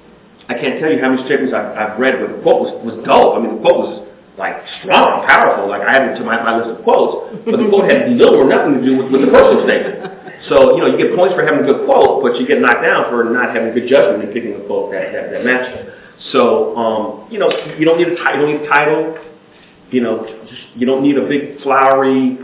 I can't tell you how many statements I've, I've read where the quote was, was dope. I mean, the quote was like strong, powerful. Like I added it to my, my list of quotes, but the quote had little or nothing to do with, with the personal statement. So, you know, you get points for having a good quote, but you get knocked down for not having good judgment in picking a quote that, that, that matches. So, um, you know, you don't need a title. You don't need a title. You know, just, you don't need a big flowery,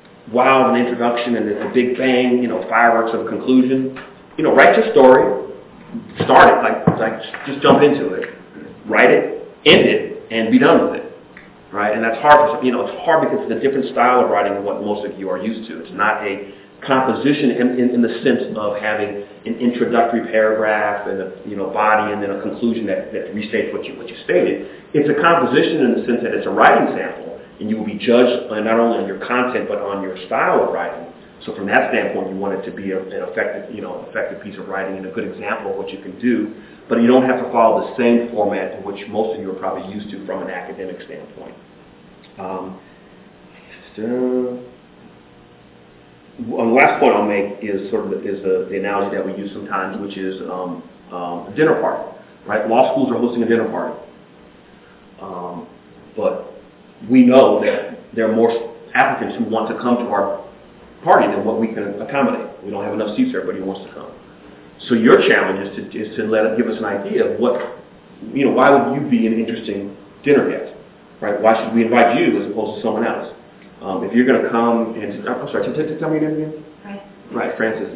wild an introduction and a big bang. You know, fireworks of a conclusion. You know, write your story. Start it, like, like just jump into it. Write it, end it, and be done with it. Right? And that's hard for, you know, it's hard because it's a different style of writing than what most of you are used to. It's not a composition in, in, in the sense of having an introductory paragraph and a, you know, body and then a conclusion that, that restates what you, what you stated. It's a composition in the sense that it's a writing sample, and you will be judged not only on your content but on your style of writing. So from that standpoint, you want it to be a, an effective, you know, effective piece of writing and a good example of what you can do. But you don't have to follow the same format in which most of you are probably used to from an academic standpoint. Um, so, well, the last point I'll make is sort of the, is the, the analogy that we use sometimes, which is um, um, a dinner party. Right? Law schools are hosting a dinner party, um, but we know that there are more applicants who want to come to our party than what we can accommodate. We don't have enough seats for everybody who wants to come. So your challenge is to is to let it give us an idea of what, you know, why would you be an interesting dinner guest, right? Why should we invite you as opposed to someone else? Um, if you're going to come and I'm sorry, t- t- tell me your name again. Right. Right, Francis.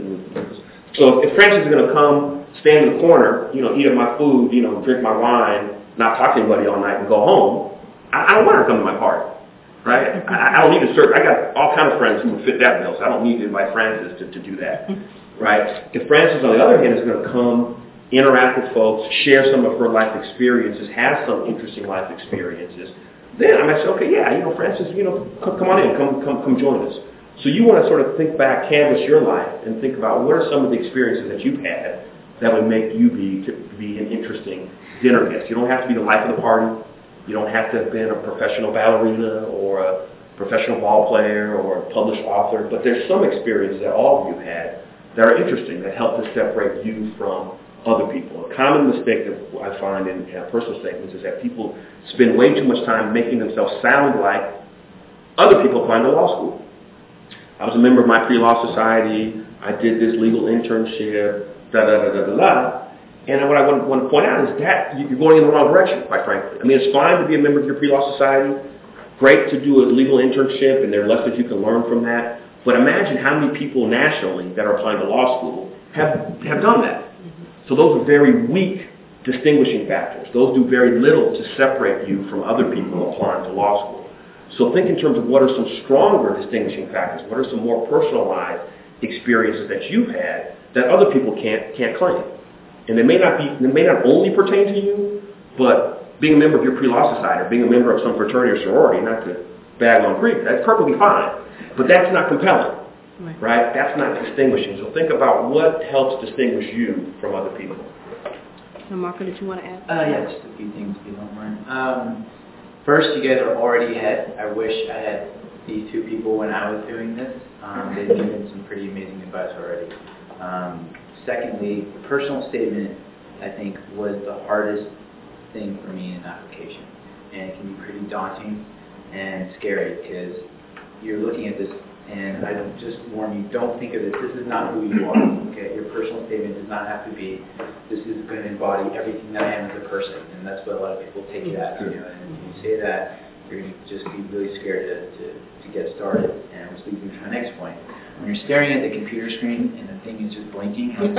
So if Francis is going to come, stand in the corner, you know, eat up my food, you know, drink my wine, not talk to anybody all night, and go home, I, I don't want her to come to my party. Right? I, I don't need to serve. I got all kinds of friends who would fit that bill, so I don't need to invite Francis to, to do that. Right? If Francis, on the other hand, is going to come, interact with folks, share some of her life experiences, have some interesting life experiences, then I might say, okay, yeah, you know, Francis, you know, come, come on in, come, come, come join us. So you want to sort of think back, canvas your life, and think about what are some of the experiences that you've had that would make you be to be an interesting dinner guest. You don't have to be the life of the party. You don't have to have been a professional ballerina or a professional ball player or a published author, but there's some experiences that all of you had that are interesting, that help to separate you from other people. A common mistake that I find in uh, personal statements is that people spend way too much time making themselves sound like other people applying to law school. I was a member of my pre-law society. I did this legal internship, da da da da da da. And what I want, want to point out is that you're going in the wrong direction, quite frankly. I mean, it's fine to be a member of your pre-law society. Great to do a legal internship, and there are lessons you can learn from that. But imagine how many people nationally that are applying to law school have, have done that. So those are very weak distinguishing factors. Those do very little to separate you from other people applying to law school. So think in terms of what are some stronger distinguishing factors. What are some more personalized experiences that you've had that other people can't can't claim. And they may not be, they may not only pertain to you, but being a member of your pre-law society or being a member of some fraternity or sorority, not to bag on Greek, that's perfectly fine. But that's not compelling, right? right? That's not distinguishing. So think about what helps distinguish you from other people. Now, Marco, did you want to add? Uh, yeah, just a few things if you don't mind. Um, first, you guys are already ahead. I wish I had these two people when I was doing this. Um, they've given some pretty amazing advice already. Um, secondly, the personal statement, I think, was the hardest thing for me in the application. And it can be pretty daunting and scary because you're looking at this, and I don't just warn you, don't think of this. This is not who you are. Okay, your personal statement does not have to be, this is going to embody everything that I am as a person, and that's what a lot of people take it as. You know, and if you say that, you're going to just be really scared to, to, to get started. And which leads me to my next point. When you're staring at the computer screen and the thing is just blinking, like,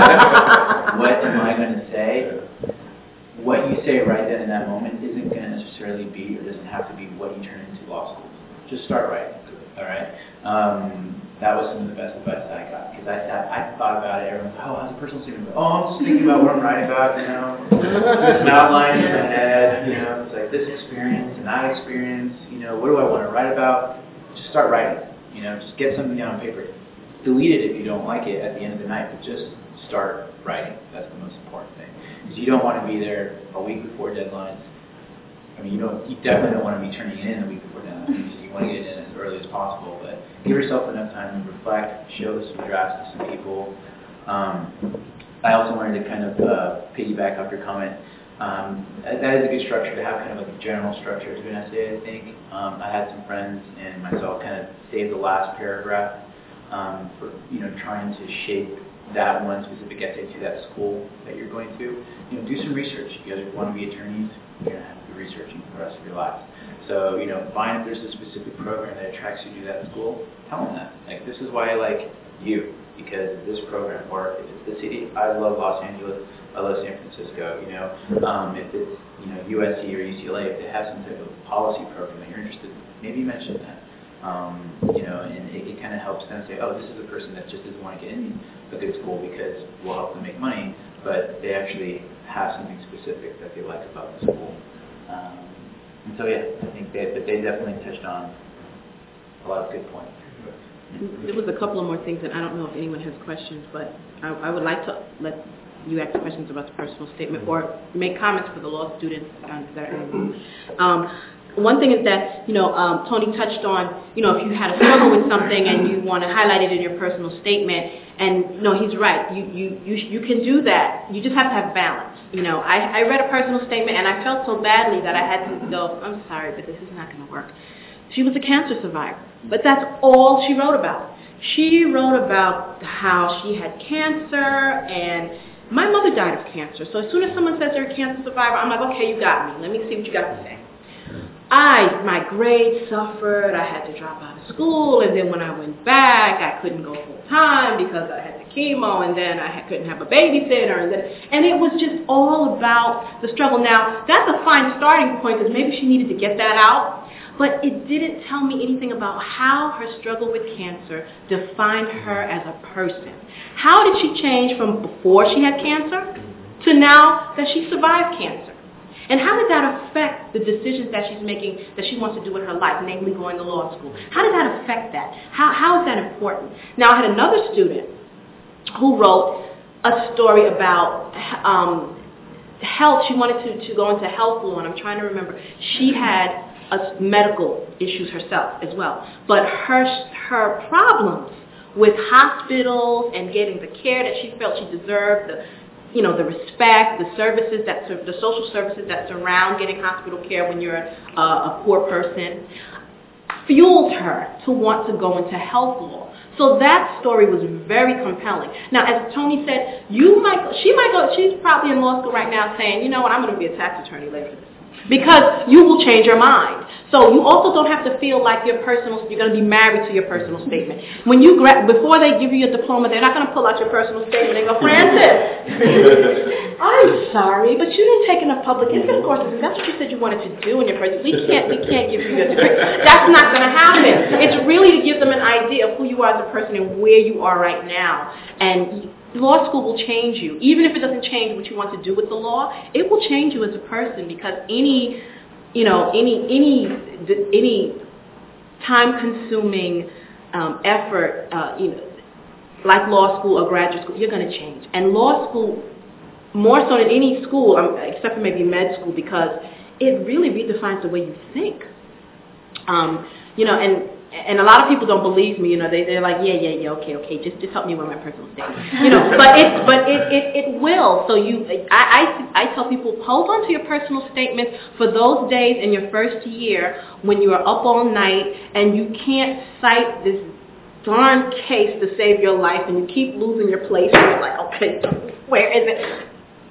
what am I going to say? What you say right then in that moment isn't going to necessarily be, or doesn't have to be, what you turn into law school. Just start writing. All right. Um, that was some of the best advice that I got because I sat, I thought about it. Everyone's like, "Oh, how's a personal statement?" Oh, I'm just thinking about what I'm writing about. You know, just an outline in my head. You know, it's like this experience and that experience. You know, what do I want to write about? Just start writing. You know, just get something down on paper. Delete it if you don't like it at the end of the night, but just start writing. That's the most important thing because you don't want to be there a week before deadlines. I mean, you don't. You definitely don't want to be turning it in a week before deadlines. You want to get it in as early as possible, but give yourself enough time to reflect, show some drafts to some people. Um, I also wanted to kind of uh, piggyback off your comment. Um, that is a good structure to have, kind of like a general structure to an essay, I think. Um, I had some friends and myself kind of save the last paragraph um, for, you know, trying to shape that one specific essay to that school that you're going to. You know, do some research. You guys want to be attorneys, you're going to have to be researching for the rest of your lives. So, you know, find if there's a specific program that attracts you to that school, tell them that. Like, this is why I like you, because of this program. Or if it's the city, I love Los Angeles, I love San Francisco, you know. Um, if it's, you know, U S C or U C L A, if they have some type of policy program that you're interested in, maybe mention that. Um, you know, and it, it kind of helps them say, oh, this is a person that just doesn't want to get in a good school because we'll help them make money, but they actually have something specific that they like about the school. Um, And so, yeah, I think they, but they definitely touched on a lot of good points. There was a couple of more things, and I don't know if anyone has questions, but I, I would like to let you ask questions about the personal statement or make comments for the law students um, that are in the room. Um, one thing is that, you know, um, Tony touched on, you know, if you had a struggle with something and you want to highlight it in your personal statement, and, no, he's right. You, you, you, you can do that. You just have to have balance. You know, I, I read a personal statement, and I felt so badly that I had to go, I'm sorry, but this is not going to work. She was a cancer survivor, but that's all she wrote about. She wrote about how she had cancer, and my mother died of cancer. So as soon as someone says they're a cancer survivor, I'm like, okay, you got me. Let me see what you got to say. I, my grades suffered, I had to drop out of school, and then when I went back, I couldn't go full time because I had the chemo, and then I had, couldn't have a babysitter, and then, and it was just all about the struggle. Now, that's a fine starting point because maybe she needed to get that out, but it didn't tell me anything about how her struggle with cancer defined her as a person. How did she change from before she had cancer to now that she survived cancer? And how did that affect the decisions that she's making that she wants to do in her life, namely going to law school? How did that affect that? How, how is that important? Now, I had another student who wrote a story about um, health. She wanted to, to go into health law, and I'm trying to remember. She had a, medical issues herself as well. But her, her problems with hospitals and getting the care that she felt she deserved, the you know, the respect, the services that, the social services that surround getting hospital care when you're a, a poor person, fueled her to want to go into health law. So that story was very compelling. Now, as Tony said, you might, she might go, she's probably in law school right now saying, you know what, I'm going to be a tax attorney later this. Because you will change your mind. So you also don't have to feel like your personal, you're going to be married to your personal statement. When you gra- before they give you your diploma, they're not going to pull out your personal statement and go, Francis, I'm sorry, but you didn't take enough public interest courses, and that's what you said you wanted to do in your person. We can't, we can't give you your degree. That's not going to happen. It's really to give them an idea of who you are as a person and where you are right now. And law school will change you. Even if it doesn't change what you want to do with the law, it will change you as a person because any, you know, any any any time-consuming um, effort, uh, you know, like law school or graduate school, you're going to change. And law school more so than any school, um, except for maybe med school, because it really redefines the way you think. Um, you know, and and a lot of people don't believe me. You know, they they're like, yeah, yeah, yeah, okay, okay, just just help me with my personal statement. You know, but it but it, it it will. So you, I, I I tell people, hold on to your personal statement for those days in your first year when you are up all night and you can't cite this darn case to save your life, and you keep losing your place. And you're like, okay, where is it?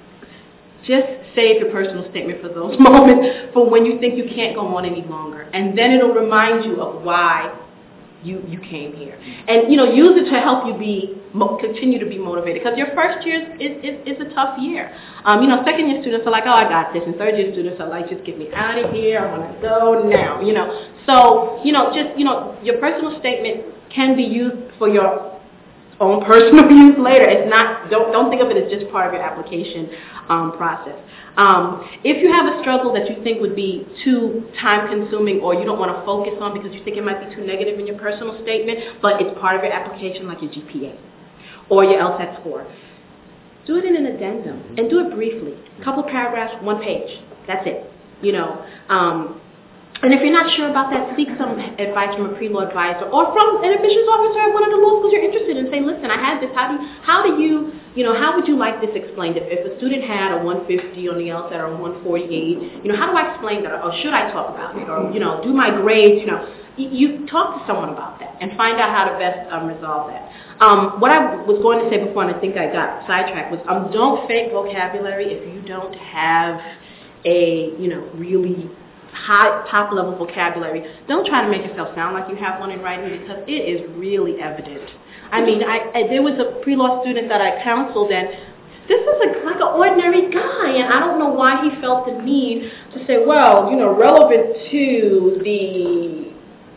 Just save your personal statement for those moments, for when you think you can't go on any longer. And then it'll remind you of why you you came here. And, you know, use it to help you be, mo- continue to be motivated. Because your first year is, is, is a tough year. Um, you know, second year students are like, oh, I got this. And third year students are like, just get me out of here. I want to go now, you know. So, you know, just, you know, your personal statement can be used for your own personal use later. It's not, don't don't think of it as just part of your application um, process. Um, if you have a struggle that you think would be too time consuming, or you don't want to focus on because you think it might be too negative in your personal statement, but it's part of your application, like your G P A or your LSAT score, do it in an addendum and do it briefly. A couple paragraphs, one page. That's it. You know. Um, And if you're not sure about that, seek some advice from a pre-law advisor or from an admissions officer at one of the law schools you're interested in. Say, listen, I had this. How do you, how do you, you know, how would you like this explained? If, if a student had a one fifty on the LSAT or a one forty-eight, you know, how do I explain that? Or should I talk about it? Or, you know, do my grades, you know. You, you talk to someone about that and find out how to best um, resolve that. Um, what I was going to say before, and I think I got sidetracked, was um, don't fake vocabulary if you don't have a, you know, really high, top-level vocabulary. Don't try to make yourself sound like you have one in writing, because it is really evident. I mean, I, I there was a pre-law student that I counseled, and this was a, like an ordinary guy, and I don't know why he felt the need to say, well, you know, relevant to the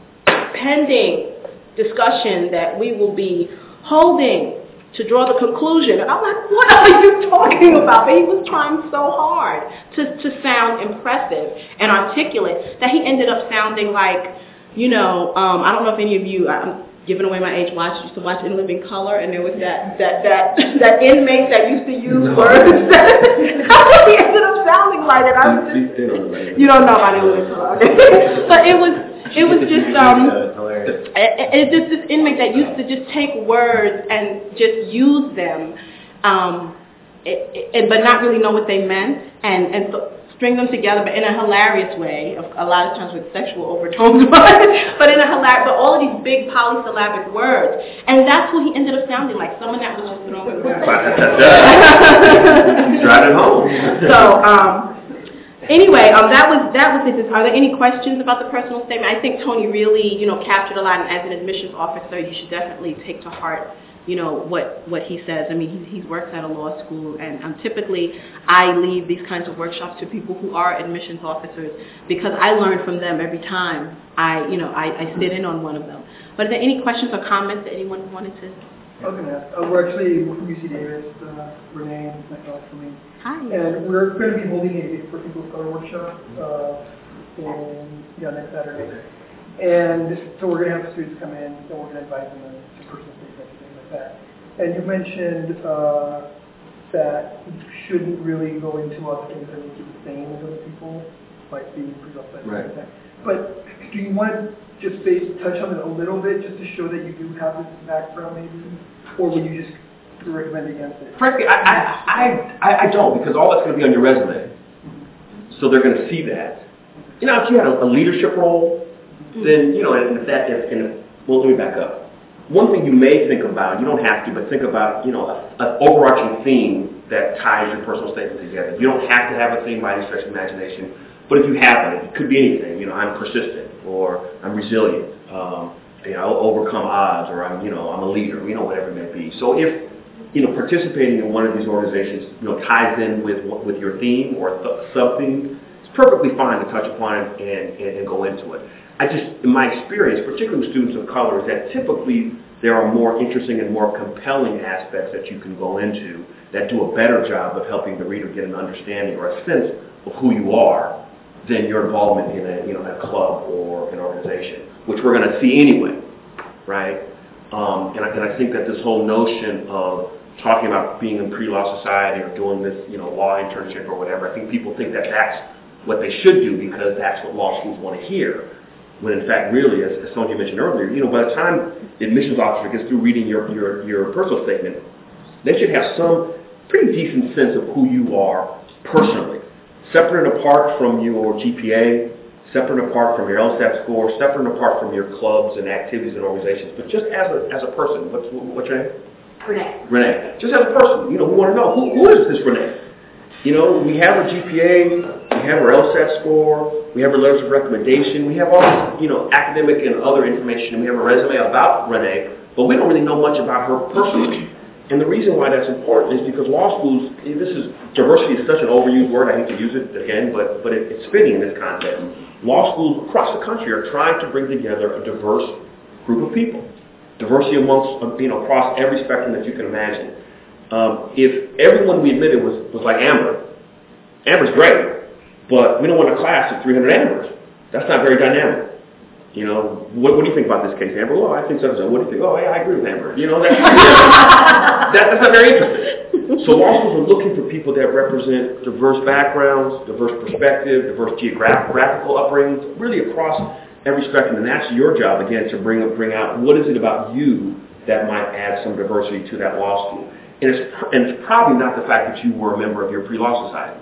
pending discussion that we will be holding to draw the conclusion. And I'm like, what are you talking about? But he was trying so hard to, to sound impressive and articulate that he ended up sounding like, you know, um, I don't know if any of you, I'm giving away my age, watch, used to watch In Living Color, and there was that that that, that inmate that used to use words. That's what he ended up sounding like. And I was just, you don't know about In Living Color. Okay? But it was, it was just, um, it, it just this inmate that used to just take words and just use them, um, it, it, but not really know what they meant, and and so string them together, but in a hilarious way. A lot of times with sexual overtones, but but in a hilarious, but all of these big polysyllabic words, and that's what he ended up sounding like. Someone that was just throwing words. Drive it home. So. Um, Anyway, um, that was that was it. Are there any questions about the personal statement? I think Tony really, you know, captured a lot. And as an admissions officer, you should definitely take to heart, you know, what, what he says. I mean, he, he works at a law school, and um, typically I leave these kinds of workshops to people who are admissions officers, because I learn from them every time I, you know, I, I sit in on one of them. But are there any questions or comments that anyone wanted to? I was going to ask. Uh, we're actually from U C Davis, uh, Renee and my colleague for me. Hi. And we're going to be holding a for people of color workshop uh, in, yeah, next Saturday. And this, so we're going to have students come in, and we're going to advise them on personal statements and things like that. And you mentioned uh, that you shouldn't really go into other things that make you the same as other people, like being pre-upset and right. like that. But do you want to just base, touch on it a little bit, just to show that you do have this background, maybe? Or would you just recommend against it? Frankly, I, I, I, I don't, because all that's going to be on your resume. So they're going to see that. You know, if you had a, a leadership role, then, you know, and if that, if, and if, well, let me back up. One thing you may think about, you don't have to, but think about, you know, an overarching theme that ties your personal statement together. You don't have to have a theme by any stretch of imagination, but if you have it, it could be anything. You know, I'm persistent, or I'm resilient. Um, you know, I'll overcome odds, or I'm, you know, I'm a leader. You know, whatever it may be. So if, you know, participating in one of these organizations, you know, ties in with with your theme or th- sub-theme, it's perfectly fine to touch upon it and, and, and go into it. I just, in my experience, particularly with students of color, is that typically there are more interesting and more compelling aspects that you can go into that do a better job of helping the reader get an understanding or a sense of who you are than your involvement in a, you know, a club or an organization, which we're going to see anyway, right? Um, and, I, and I think that this whole notion of talking about being in pre-law society or doing this, you know, law internship or whatever, I think people think that that's what they should do because that's what law schools want to hear. When in fact, really, as, as Sonia mentioned earlier, you know, by the time the admissions officer gets through reading your, your, your personal statement, they should have some pretty decent sense of who you are personally, separate and apart from your G P A, separate and apart from your LSAT score, separate and apart from your clubs and activities and organizations, but just as a, as a person. What's, what's your name? Renee. Renee. Just as a person, you know, we want to know, who, who is this Renee? You know, we have her G P A, we have her LSAT score, we have her letters of recommendation, we have all this, you know, academic and other information, and we have a resume about Renee, but we don't really know much about her personally. And the reason why that's important is because law schools, this is, diversity is such an overused word, I hate to use it again, but, but it, it's fitting in this context. Law schools across the country are trying to bring together a diverse group of people. Diversity amongst, you know, across every spectrum that you can imagine. Um, if everyone we admitted was, was like Amber, Amber's great, but we don't want a class of three hundred Ambers. That's not very dynamic. You know, what, what do you think about this case, Amber? Well, I think so. What do you think? Oh, yeah, I agree with Amber. You know, that's, that, that's not very interesting. So law schools are looking for people that represent diverse backgrounds, diverse perspective, diverse geographical upbringings, really across every spectrum. And that's your job, again, to bring, bring out what is it about you that might add some diversity to that law school. And it's, and it's probably not the fact that you were a member of your pre-law society.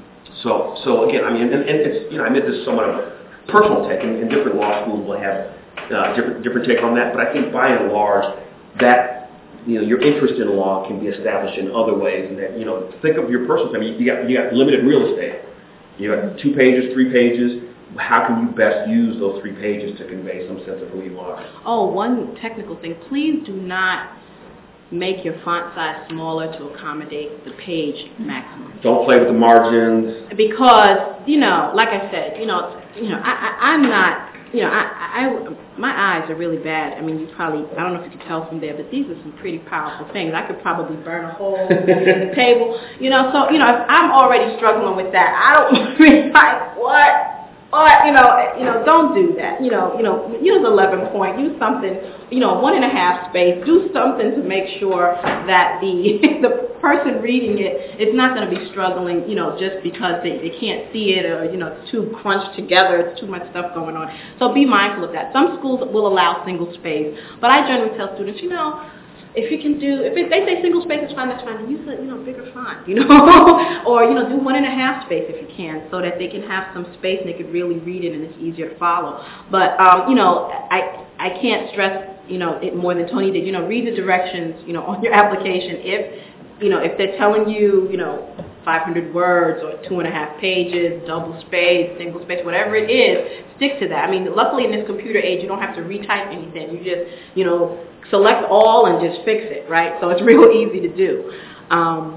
So, so again, I mean, and, and it's, you know, I meant this somewhat of a personal take, and, and different law schools will have uh, different different take on that. But I think by and large, that, you know, your interest in law can be established in other ways. And that, you know, think of your personal. I mean, you got you got limited real estate. You got two pages, three pages. How can you best use those three pages to convey some sense of who you are? Oh, one technical thing. Please do not make your font size smaller to accommodate the page maximum. Don't play with the margins. Because, you know, like I said, you know, you know, I, I, I'm not, you know, I, I, my eyes are really bad. I mean, you probably, I don't know if you can tell from there, but these are some pretty powerful things. I could probably burn a hole in the table, you know. So, you know, if I'm already struggling with that, I don't really like what. Or, you know, you know, don't do that. You know, you know, use eleven point, use something, you know, one and a half space. Do something to make sure that the the person reading it is not going to be struggling, you know, just because they, they can't see it or, you know, it's too crunched together, it's too much stuff going on. So be mindful of that. Some schools will allow single space, but I generally tell students, you know, if you can do, if it, they say single space is fine, that's fine. Use a, you know, bigger font, you know, or, you know, do one and a half space if you can, so that they can have some space and they can really read it and it's easier to follow. But, um, you know, I I can't stress, you know, it more than Tony did. You know, read the directions, you know, on your application. If, you know, if they're telling you, you know, five hundred words or two and a half pages, double space, single space, whatever it is, stick to that. I mean, luckily in this computer age, you don't have to retype anything. You just, you know, select all and just fix it, right? So it's real easy to do. Um,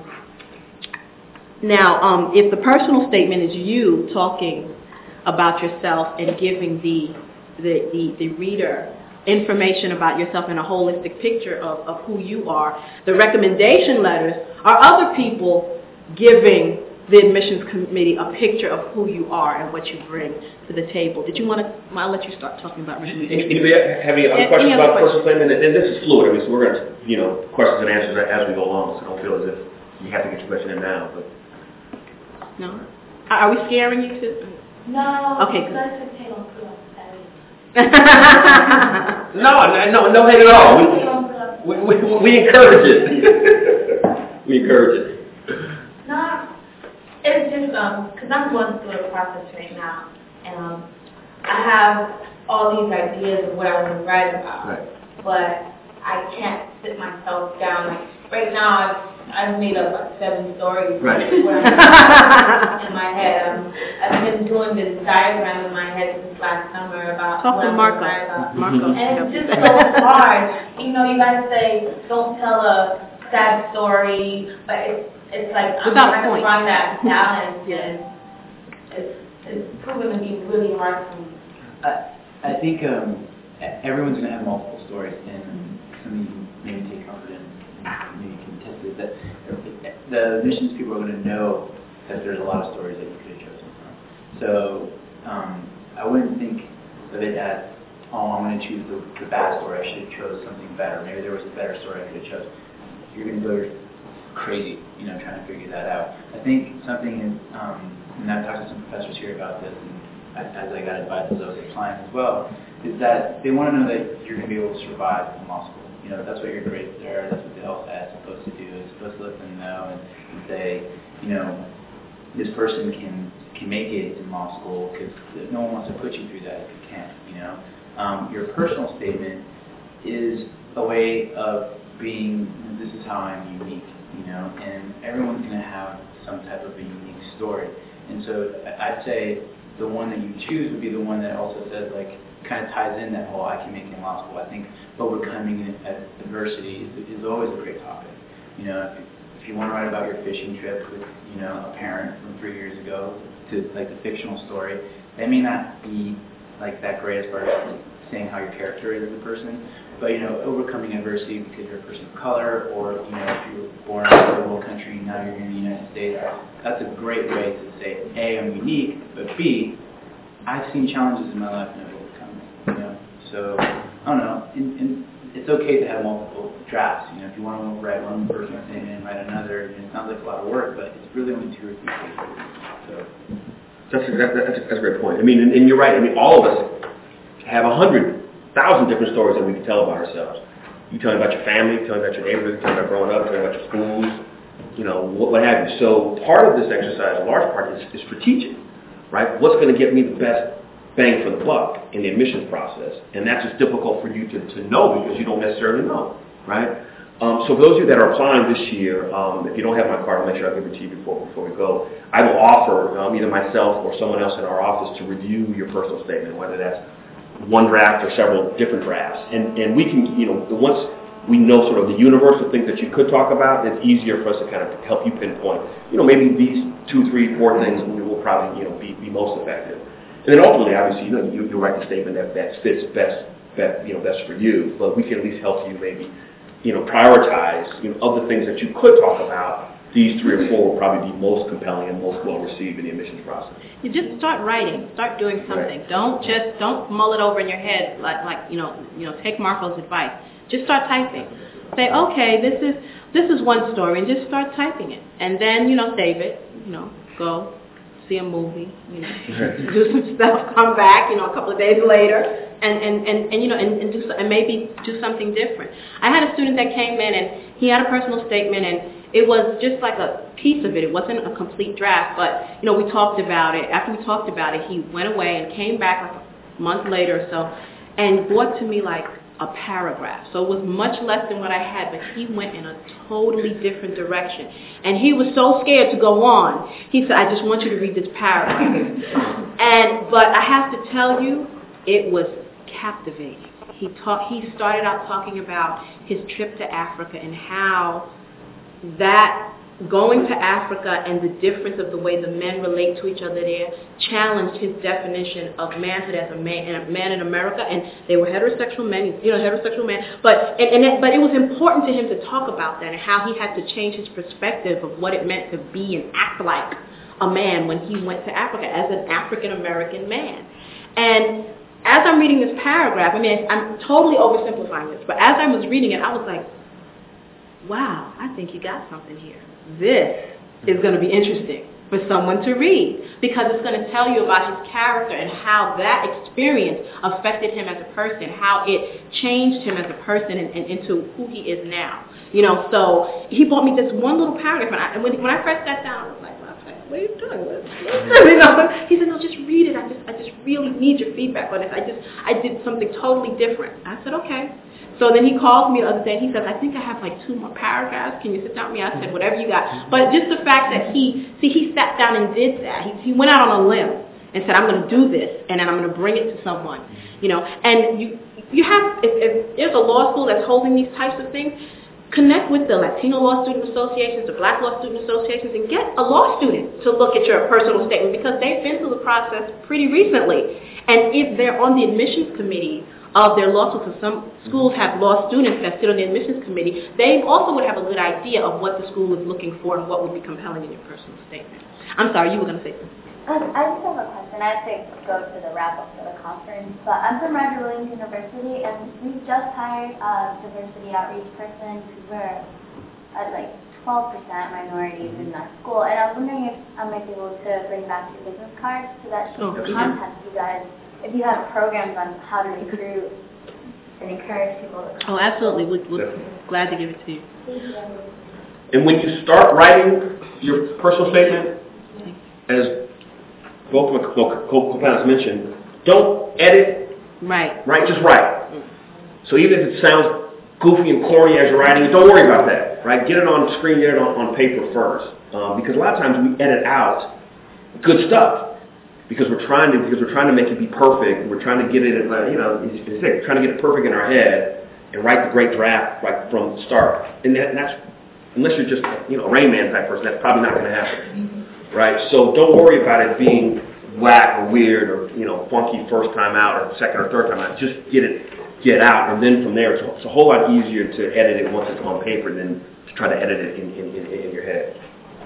now, um, if the personal statement is you talking about yourself and giving the the, the, the reader information about yourself and a holistic picture of, of who you are, the recommendation letters are other people giving the admissions committee a picture of who you are and what you bring to the table. Did you want to, I'll let you start talking about recommendations. Anybody have any other questions about personal statement? And this is fluid, I mean, so we're going to, you know, questions and answers as we go along, so don't feel as if you have to get your question in now. But no? Are we scaring you to? No. Okay, good. no, no, no hate at all. We, we, we, we encourage it. we encourage it. No, it's just um, because I'm going through a process right now, and um, I have all these ideas of what I want to write about, right. but I can't sit myself down. Like right now, I've I've made up like seven stories right. in my head. Um, I've been doing this diagram in my head since last summer about Talk what to I'm Marco. going to write about. Marco. And it's just so hard. You know, you guys say don't tell a sad story, but it's it's like I'm Without trying a point. to find that balance, Yeah. and it's it's proven to be really hard for me. I, I think um, everyone's going to have multiple stories, and something you can maybe take comfort in, and maybe you can test it, that the admissions people are going to know that there's a lot of stories that you could have chosen from. So um, I wouldn't think of it as, oh, I'm going to choose the, the bad story, I should have chose something better. Maybe there was a better story I could have chosen. You're going to go crazy, you know, trying to figure that out. I think something is, um, and I've talked to some professors here about this, and as I got advice as I was applying as well, is that they want to know that you're going to be able to survive in law school. You know, that's what your grades are, that's what the LSAT is supposed to do. It's supposed to let them know and, and say, you know, this person can can make it in law school because no one wants to put you through that if you can't, you know. Um, your personal statement is a way of being, this is how I'm unique, you know, and everyone's going to have some type of a unique story. And so I'd say the one that you choose would be the one that also says, like, kind of ties in that whole I can make it in law school. I think overcoming adversity is, is always a great topic. You know, if, if you want to write about your fishing trip with, you know, a parent from three years ago to, like, the fictional story, that may not be, like, that great as far as saying how your character is as a person, but, you know, overcoming adversity because you're a person of color, or, you know, if you were born in a third world country, now you're in the United States, that's a great way to say, A, I'm unique, but B, I've seen challenges in my life and I've overcome them, you know. So, I don't know, and, and it's okay to have multiple drafts, you know. If you want to write one personal statement and write another, and it sounds like a lot of work, but it's really only two or three pages. So. That's a, that's, a, that's a great point. I mean, and, and you're right. I mean, all of us have a hundred thousand different stories that we can tell about ourselves. You tell me about your family, you tell me about your neighborhood, you tell me about growing up, you tell me about your schools, you know, what, what have you. So part of this exercise, a large part, is, is strategic, right? What's going to get me the best bang for the buck in the admissions process? And that's just difficult for you to, to know because you don't necessarily know, right? Um, so for those of you that are applying this year, um, if you don't have my card, I'll make sure I give it to you before, before we go. I will offer um, either myself or someone else in our office to review your personal statement, whether that's one draft or several different drafts. And, and we can, you know, once we know sort of the universe of things that you could talk about, it's easier for us to kind of help you pinpoint, you know, maybe these two, three, four things will probably, you know, be, be most effective. And then ultimately, obviously, you know, you, you write the statement that, that fits best, that, you know, best for you, but we can at least help you maybe, you know, prioritize, you know, of the things that you could talk about. These three or four will probably be most compelling and most well received in the admissions process. You just start writing, start doing something. Right. Don't just don't mull it over in your head like like you know you know take Marco's advice. Just start typing. Say, okay, this is this is one story, and just start typing it, and then you know save it. You know, go see a movie. You know, do some stuff, come back. You know, a couple of days later, and and and, and you know and, and do so, and maybe do something different. I had a student that came in and he had a personal statement and. It was just like a piece of it. It wasn't a complete draft, but, you know, we talked about it. After we talked about it, he went away and came back like a month later or so and brought to me like a paragraph. So it was much less than what I had, but he went in a totally different direction. And he was so scared to go on. He said, I just want you to read this paragraph. and But I have to tell you, it was captivating. He, talk, he started out talking about his trip to Africa and how that going to Africa and the difference of the way the men relate to each other there challenged his definition of manhood as a man, a man in America. And they were heterosexual men, you know, heterosexual men. But and, and it, but it was important to him to talk about that and how he had to change his perspective of what it meant to be and act like a man when he went to Africa as an African American man. And as I'm reading this paragraph, I mean, I'm totally oversimplifying this, but as I was reading it, I was like, wow, I think you got something here. This is going to be interesting for someone to read because it's going to tell you about his character and how that experience affected him as a person, how it changed him as a person and, and into who he is now. You know, so he brought me this one little paragraph, and, I, and when, when I first sat down, I was like, well, what are you doing? What, you know? He said, no, just read it. I just, I just really need your feedback on this. I just, I did something totally different. I said, okay. So then he calls me the other day and he says, I think I have like two more paragraphs. Can you sit down with me? I said, whatever you got. But just the fact that he, see, he sat down and did that. He, he went out on a limb and said, I'm going to do this and then I'm going to bring it to someone. You know, and you, you have, if, if there's a law school that's holding these types of things, connect with the Latino Law Student Associations, the Black Law Student Associations, and get a law student to look at your personal statement because they've been through the process pretty recently. And if they're on the admissions committee of their law schools, because some schools have law students that sit on the admissions committee, they also would have a good idea of what the school is looking for and what would be compelling in your personal statement. I'm sorry, you were going to say something. Um, I just have a question. I have to go to the wrap-up for the conference, but I'm from Roger Williams University, and we just hired a diversity outreach person because we're at like twelve percent minorities in that school. And I was wondering if I might be able to bring back your business cards so that she Oh, can sure. contact you guys if you have programs on how to recruit and encourage people to come. Oh, absolutely. We're, we're glad to give it to you. Thank you. And when you start writing your personal statement, as both my co-founders mentioned, don't edit, Right. right? Just write. So even if it sounds goofy and corny as you're writing it, don't worry about that, right? Get it on screen, get it on, on paper first. Um, because a lot of times we edit out good stuff because we're trying to because we're trying to make it be perfect. We're trying to get it, uh, you know, it's, it's like trying to get it perfect in our head and write the great draft right from the start. And, that, and that's unless you're just, you know, a Rain Man type person, that's probably not going to happen, right? So don't worry about it being whack or weird or, you know, funky first time out or second or third time out. Just get it, get out, and then from there, it's, it's a whole lot easier to edit it once it's on paper than to try to edit it in, in, in, in your head.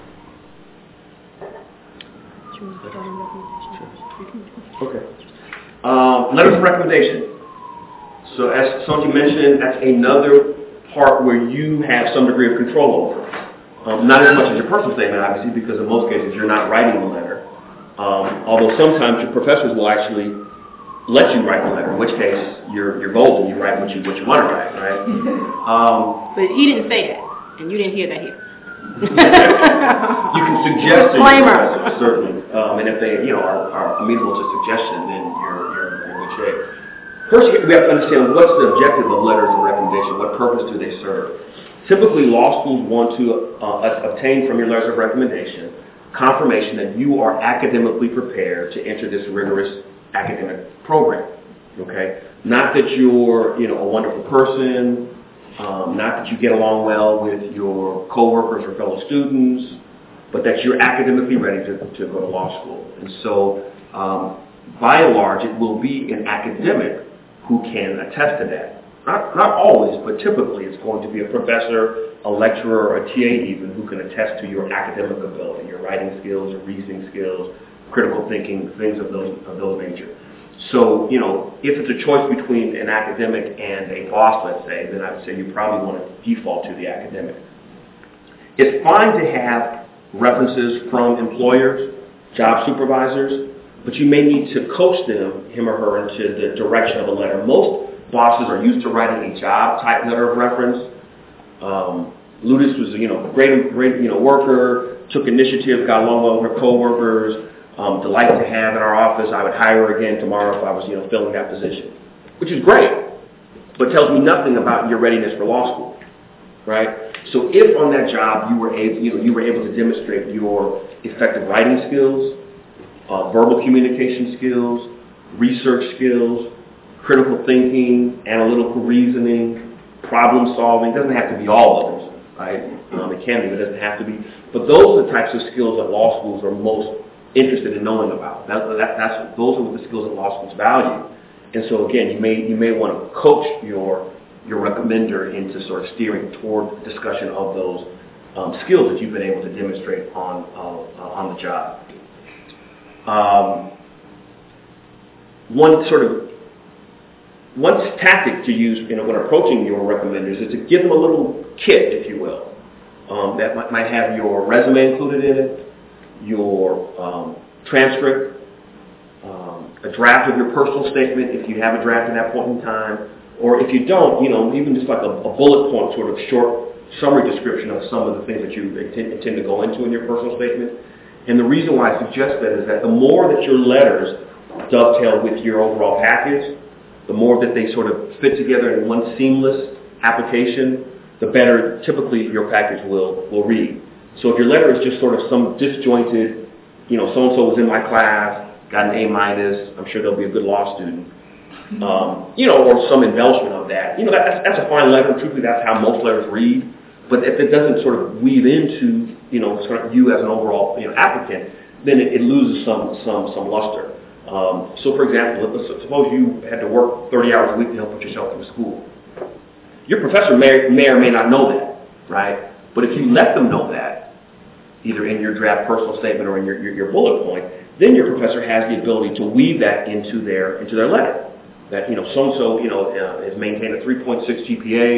Okay. Um, letters of recommendation. So as Sonji mentioned, that's another part where you have some degree of control over. Um, not as much as your personal statement, obviously, because in most cases you're not writing the letter. Um, although sometimes your professors will actually let you write the letter, in which case you're you're golden. You write what you what you want to write, right? Um, But he didn't say that, and you didn't hear that here. you can suggest to your Disclaimer. professors, certainly, um, and if they you know are, are amenable to suggestion, then you're you're in good shape. First, we have to understand what's the objective of letters of recommendation. What purpose do they serve? Typically, law schools want to uh, obtain from your letters of recommendation confirmation that you are academically prepared to enter this rigorous academic program. Okay, not that you're you know a wonderful person, um, not that you get along well with your coworkers or fellow students, but that you're academically ready to, to go to law school. And so, um, by and large, it will be an academic who can attest to that. Not, not always, but typically it's going to be a professor, a lecturer, or a T A even, who can attest to your academic ability, your writing skills, your reasoning skills, critical thinking, things of those of those nature. So, you know, if it's a choice between an academic and a boss, let's say, then I would say you probably want to default to the academic. It's fine to have references from employers, job supervisors, but you may need to coach them, him or her, into the direction of a letter. Most bosses are used to writing a job-type letter of reference. Um, Ludus was, you know, great, great, you know, worker, took initiative, got along well with her coworkers, um, delight to have in our office. I would hire her again tomorrow if I was, you know, filling that position, which is great, but tells me nothing about your readiness for law school, right? So if on that job you were able, you know, you were able to demonstrate your effective writing skills, uh, verbal communication skills, research skills, critical thinking, analytical reasoning, problem solving. It doesn't have to be all of those, right? Um, it can be, but it doesn't have to be. But those are the types of skills that law schools are most interested in knowing about. That, that, that's, those are the skills that law schools value. And so again, you may you may want to coach your your recommender into sort of steering toward discussion of those um, skills that you've been able to demonstrate on uh, uh, on the job. Um, one sort of One tactic to use, you know, when approaching your recommenders is to give them a little kit, if you will, um, that might, might have your resume included in it, your um, transcript, um, a draft of your personal statement if you have a draft at that point in time, or if you don't, you know, even just like a, a bullet point sort of short summary description of some of the things that you intend, intend to go into in your personal statement. And the reason why I suggest that is that the more that your letters dovetail with your overall package, the more that they sort of fit together in one seamless application, the better typically your package will, will read. So if your letter is just sort of some disjointed, you know, so-and-so was in my class, got an A minus, I'm sure they'll be a good law student, um, you know, or some embellishment of that, you know, that, that's, that's a fine letter. Truthfully, that's how most letters read. But if it doesn't sort of weave into, you know, sort of you as an overall, you know, applicant, then it, it loses some, some, some luster. Um, so, for example, let's, suppose you had to work thirty hours a week to help put yourself through school. Your professor may, may or may not know that, right? But if you let them know that, either in your draft personal statement or in your, your, your bullet point, then your professor has the ability to weave that into their into their letter. That, you know, so-and-so, you know, uh, has maintained a three point six G P A,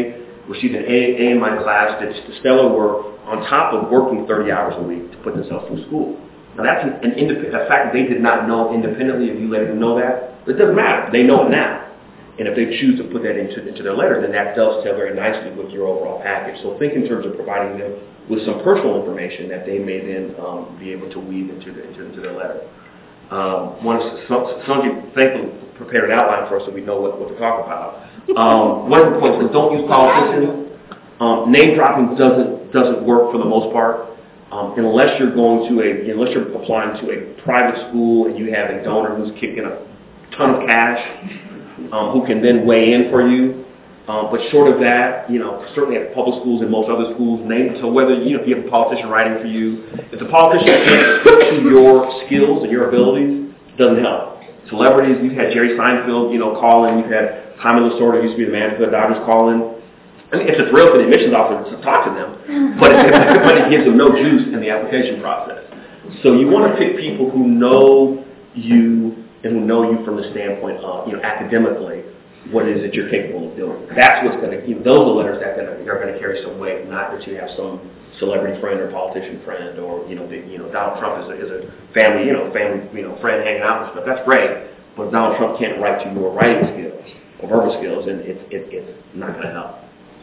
received an A, A in my class, did stellar work on top of working thirty hours a week to put themselves through school. Now that's an, an independent, a fact they did not know independently. If you let them know that, but it doesn't matter. They know it now. And if they choose to put that into, into their letter, then that does tell very nicely with your overall package. So think in terms of providing them with some personal information that they may then um, be able to weave into, the, into, into their letter. Um, one, some, some of you thankfully prepared an outline for us so we know what, what to talk about. Um, one of the points is don't use politicians. Um, name dropping doesn't doesn't work for the most part. Um, unless you're going to a, unless you're applying to a private school and you have a donor who's kicking a ton of cash, um, who can then weigh in for you. Um, but short of that, you know, certainly at public schools and most other schools, name, so whether, you know, if you have a politician writing for you, if the politician can't speak to your skills and your abilities, it doesn't help. Celebrities, you've had Jerry Seinfeld, you know, call in, you've had Tommy Lasorda, who used to be the manager of the Dodgers, call in. I mean, it's a thrill for the admissions officer to talk to them, but it, but it gives them no juice in the application process. So you want to pick people who know you and who know you from the standpoint of, you know, academically, what it is that you're capable of doing. That's what's going to, you know, those are letters that are going to carry some weight, not that you have some celebrity friend or politician friend or, you know, the, you know, Donald Trump is a, is a family, you know, family, you know, friend hanging out and stuff. That's great, but Donald Trump can't write to your writing skills or verbal skills, and it's it, it's not going to help.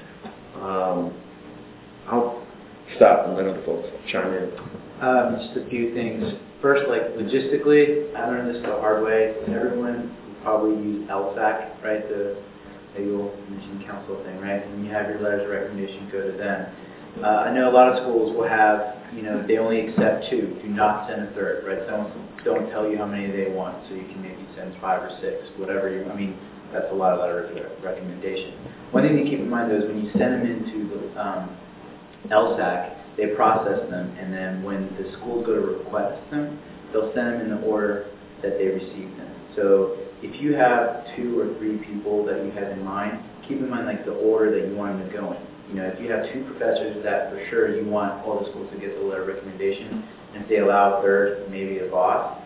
Um, I'll stop and let other folks chime in. Um, just a few things. First, like logistically, I learned this the hard way. Everyone will probably use L S A C, right? The Legal Admission Council thing, right? And you have your letters of recommendation go to them. Uh, I know a lot of schools will have, you know, they only accept two. Do not send a third, right? Don't don't tell you how many they want, so you can maybe send five or six, whatever you. I mean. That's a lot of letters of recommendation. One thing to keep in mind, though, is when you send them into the um, L S A C, they process them, and then when the schools go to request them, they'll send them in the order that they receive them. So if you have two or three people that you have in mind, keep in mind like the order that you want them to go in. You know, if you have two professors that for sure you want all the schools to get the letter of recommendation, and if they allow a third, maybe a boss,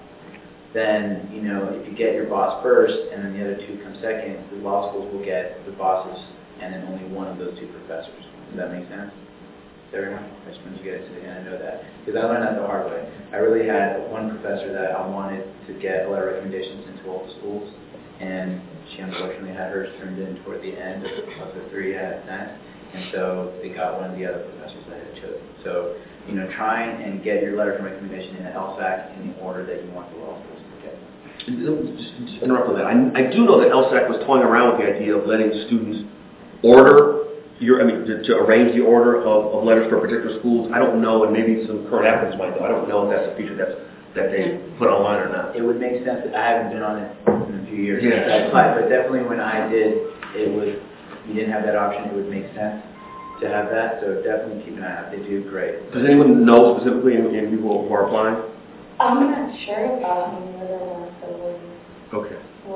then, you know, if you get your boss first and then the other two come second, the law schools will get the bosses and then only one of those two professors. Does that make sense? Everyone? I just wanted to get it to the end. I know that. Because I learned that the hard way. I really had one professor that I wanted to get a letter of recommendations into all the schools, and she unfortunately had hers turned in toward the end of, of the three I had sent, and so they got one of the other professors that I had chosen. So, you know, try and get your letter of recommendation in the L S A C in the order that you want the law schools. Just, just interrupt on that. I, I do know that L S A C was toying around with the idea of letting students order your, I mean, to, to arrange the order of, of letters for particular schools. I don't know, and maybe some current applicants might know. I don't know if that's a feature that's that they put online or not. It would make sense. I haven't been on it in a few years, yeah. but, but definitely when I did, it would. You didn't have that option. It would make sense to have that. So definitely keep an eye out. They do great. Does anyone know specifically in, in people who are applying? I'm not sure about how many other ones there were. Okay.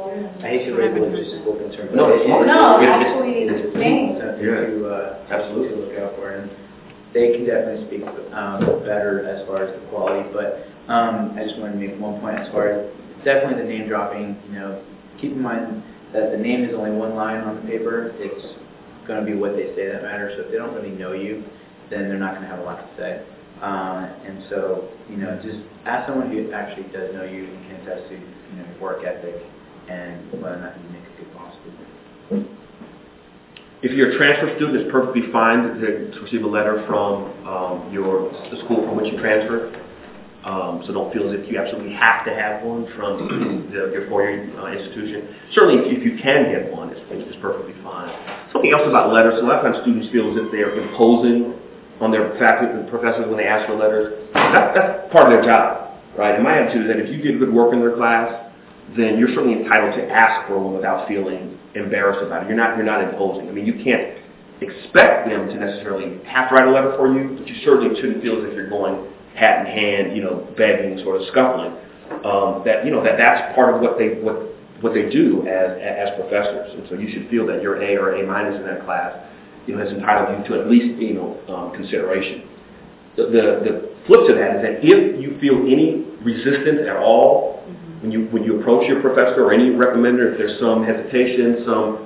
I hate to raise religious school concern. No, it's Oh, smart. no, It's- actually, it's- it's insane. Something Yeah. to, uh, Absolutely. to look out for, and they can definitely speak um, better as far as the quality. But um, I just wanted to make one point as far as definitely the name dropping. You know, keep in mind that the name is only one line on the paper. It's going to be what they say that matters. So if they don't really know you, then they're not going to have a lot to say. Uh, and so, you know, just ask someone who actually does know you and can attest to, you know, work ethic and whether or not you make a good boss with it. If you're a transfer student, it's perfectly fine to, to receive a letter from um, your the school from which you transferred. Um, so don't feel as if you absolutely have to have one from the, your four-year uh, institution. Certainly, if, if you can get one, it's, it's perfectly fine. Something else about letters: a lot of times students feel as if they are imposing on their faculty and professors when they ask for letters. That, that's part of their job, right? And my attitude is that if you get good work in their class, then you're certainly entitled to ask for one without feeling embarrassed about it. You're not, you're not imposing. I mean, you can't expect them to necessarily have to write a letter for you, but you certainly shouldn't feel as if you're going hat in hand, you know, begging, sort of scuffling. Um, that, you know, that that's part of what they what what they do as as professors, and so you should feel that your A or A minus in that class, you know, has entitled you to at least, you know, um, consideration. The, the the flip to that is that if you feel any resistance at all mm-hmm. when you when you approach your professor or any recommender, if there's some hesitation, some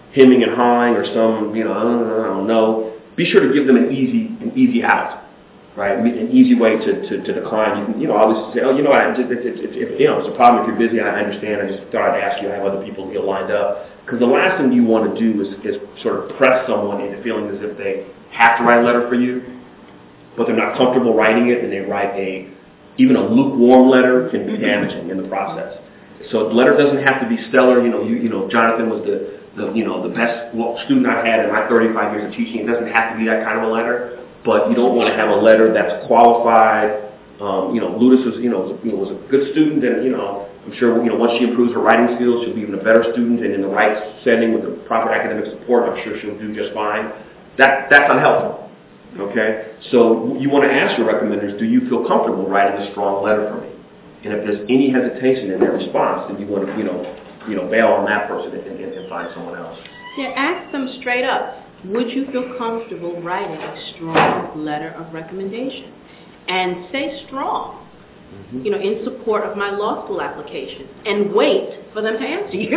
hemming and hawing or some, you know, I don't, I don't know, be sure to give them an easy, an easy out, right? An easy way to, to, to decline. You can, you know, obviously say, oh, you know, I just, it, it, it, it, you know, it's a problem if you're busy. I understand. I just thought I'd ask you. I have other people here lined up. Because the last thing you want to do is, is sort of press someone into feeling as if they have to write a letter for you, but they're not comfortable writing it, and they write a, even a lukewarm letter can be damaging in the process. So the letter doesn't have to be stellar. You know, you, you know, Jonathan was the, the, you know, the best student I've had in my thirty-five years of teaching. It doesn't have to be that kind of a letter, but you don't want to have a letter that's qualified. Um, you know, Ludus was, you know, was a, you know, was a good student, and you know, I'm sure, you know, once she improves her writing skills, she'll be even a better student, and in the right setting with the proper academic support, I'm sure she'll do just fine. That that's unhelpful. Okay, so you want to ask your recommenders, do you feel comfortable writing a strong letter for me? And if there's any hesitation in their response, then you want to, you know, you know, bail on that person and, and, and find someone else. Yeah, ask them straight up. Would you feel comfortable writing a strong letter of recommendation? And say strong, mm-hmm. you know, in support of my law school application, and wait for them to answer you.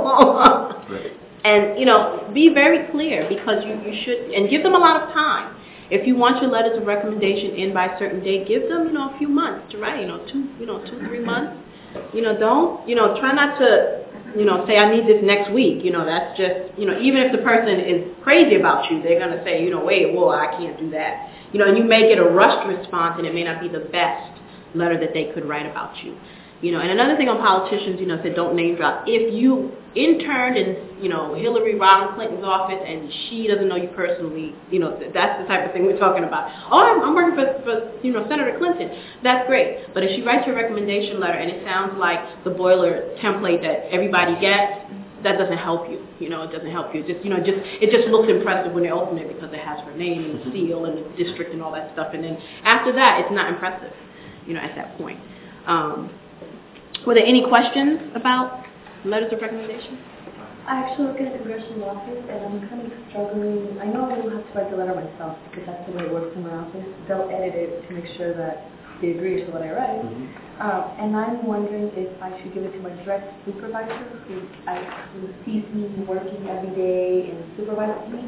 Right. And, you know, be very clear, because you, you should, and give them a lot of time. If you want your letters of recommendation in by a certain date, give them, you know, a few months to write, you know, two, you know, two, three months. You know, don't, you know, try not to, you know, say I need this next week. You know, that's just, you know, even if the person is crazy about you, they're going to say, you know, wait, well, I can't do that. You know, and you may get a rushed response, and it may not be the best letter that they could write about you. You know, and another thing on politicians, you know, said don't name drop. If you interned in, you know, Hillary Rodham Clinton's office and she doesn't know you personally, you know, that's the type of thing we're talking about. Oh, I'm, I'm working for, for, you know, Senator Clinton. That's great. But if she writes you a recommendation letter and it sounds like the boiler template that everybody gets, that doesn't help you. You know, it doesn't help you. It just, you know, just it just looks impressive when they open it because it has her name and the seal and the district and all that stuff. And then after that, it's not impressive, you know, at that point. Um, Were there any questions about letters of recommendation? I actually look at the congressional office, and I'm kind of struggling. I know I will have to write the letter myself because that's the way it works in my office. They'll edit it to make sure that they agree to what I write. Mm-hmm. uh, and I'm wondering if I should give it to my direct supervisor, who, I, who sees me working every day and supervises me,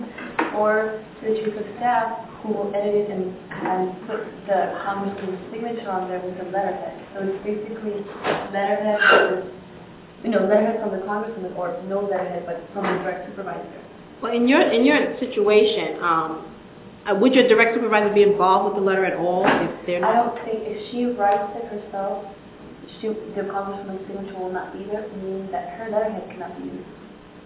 or to the chief of staff, who will edit it and, and put the congressman's signature on there with the letterhead. So it's basically letterhead versus, you know, letterhead from the congressman, or no letterhead, but from the direct supervisor. Well, in your in your situation, um, uh, would your direct supervisor be involved with the letter at all? If they're not? I don't think if she writes it herself, she, the congressman's signature will not be there, meaning that her letterhead cannot be used.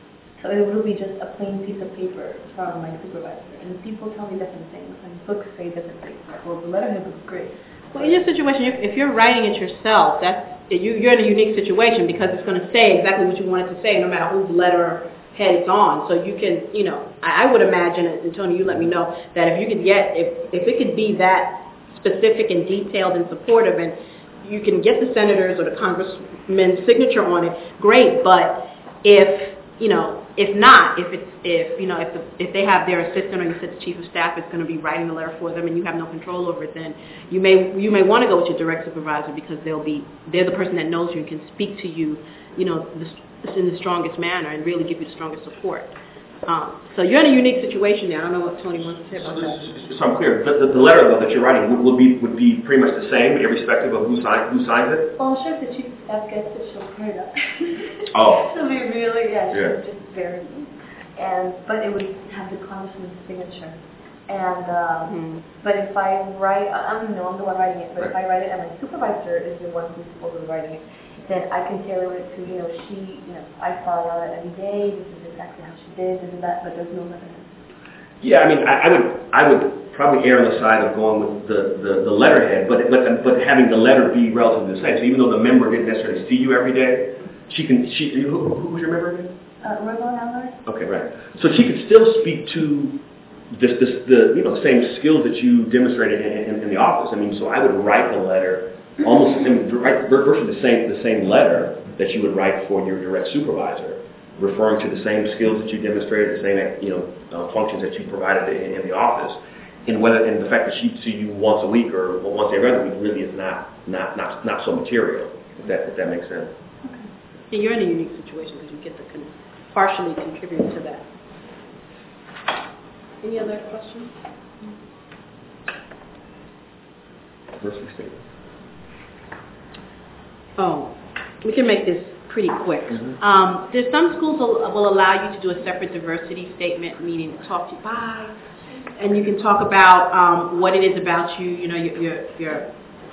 So it will be just a plain piece of paper from my supervisor. And people tell me different things, and books say different things. Like, well, the letterhead looks great. Well, in your situation, if, if you're writing it yourself, that's you, you're in a unique situation because it's going to say exactly what you want it to say, no matter whose letterhead it's on. So you can, you know, I, I would imagine, and Tony, you let me know, that if you could get, if, if it could be that specific and detailed and supportive, and you can get the senator's or the congressman's signature on it, great. But if, you know, if not, if it's, if, you know, if the, if they have their assistant or you said the chief of staff is going to be writing the letter for them and you have no control over it, then you may, you may want to go with your direct supervisor because they'll be, they're the person that knows you and can speak to you, you know, the, in the strongest manner and really give you the strongest support. Um, so you're in a unique situation now. I don't know what Tony wants to say about that. So I'm clear. The, the, the letter though that you're writing would, would be would be pretty much the same, irrespective of who signs who signs it. Well, I'm sure if the chief of staff gets it, she'll clear it up. Oh. She'll be really yeah. She'll Yeah. just very, and but it would have the congressman's signature. And um, mm. but if I write, I don't know, I'm the one writing it. But right. if I write it and my supervisor is the one who's supposed to be writing it, then I can tailor it to, you know, she, you know, I saw her every day, this is exactly how she did, this and that, but there's no letterhead. Yeah, I mean, I, I would I would probably err on the side of going with the, the, the letterhead, but, but but having the letter be relatively the same. So even though the member didn't necessarily see you every day, she can, she, who, who was your member again? Uh, Ramon Allard. Okay, right. So she could still speak to this, this, the, you know, same skills that you demonstrated in, in, in the office. I mean, so I would write the letter almost right, virtually the same the same letter that you would write for your direct supervisor, referring to the same skills that you demonstrated, the same you know uh, functions that you provided in, in the office, and whether and the fact that she'd see you once a week or once every other week really is not not not not so material. If that if that makes sense. Okay. And you're in a unique situation because you get the con- partially contribute to that. Any other questions? Diversity statement. Oh, we can make this pretty quick. Mm-hmm. Um, there's some schools will, will allow you to do a separate diversity statement, meaning talk to you, bye, and you can talk about um, what it is about you, you know, your, your, your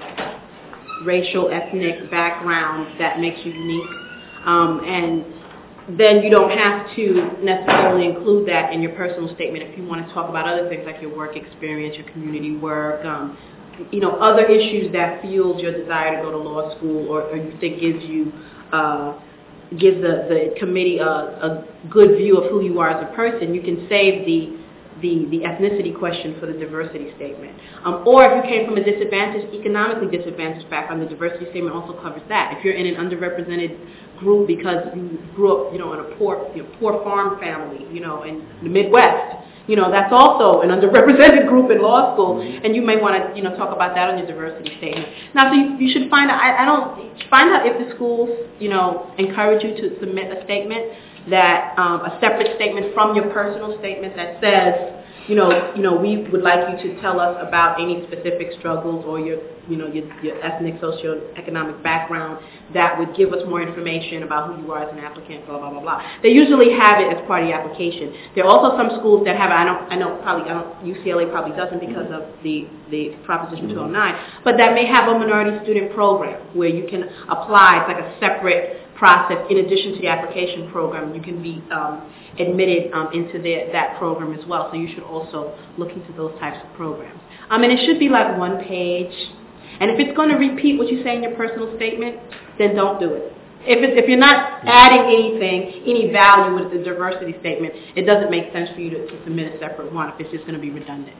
racial, ethnic background that makes you unique, um, and then you don't have to necessarily include that in your personal statement if you want to talk about other things like your work experience, your community work, um, you know, other issues that fueled your desire to go to law school or, or you think gives you, uh, gives the, the committee a, a good view of who you are as a person. You can save the The, the ethnicity question for the diversity statement. Um, or if you came from a disadvantaged, economically disadvantaged background, the diversity statement also covers that. If you're in an underrepresented group because you grew up, you know, in a poor, you know, poor farm family, you know, in the Midwest, you know, that's also an underrepresented group in law school, and you may want to, you know, talk about that on your diversity statement. Now, so you, you should find out, I, I don't, find out if the schools, you know, encourage you to submit a statement that, um, a separate statement from your personal statement that says, you know, you know, we would like you to tell us about any specific struggles or your, you know, your, your ethnic, socioeconomic background that would give us more information about who you are as an applicant, blah, blah, blah, blah. They usually have it as part of the application. There are also some schools that have it. I don't, I know probably, I don't, U C L A probably doesn't because of the, the Proposition two oh nine, but that may have a minority student program where you can apply. It's like a separate process in addition to the application program. You can be um, admitted um, into the, that program as well. So you should also look into those types of programs. Um, and it should be like one page. And if it's going to repeat what you say in your personal statement, then don't do it. If, it, if you're not adding anything, any value with the diversity statement, it doesn't make sense for you to, to submit a separate one if it's just going to be redundant.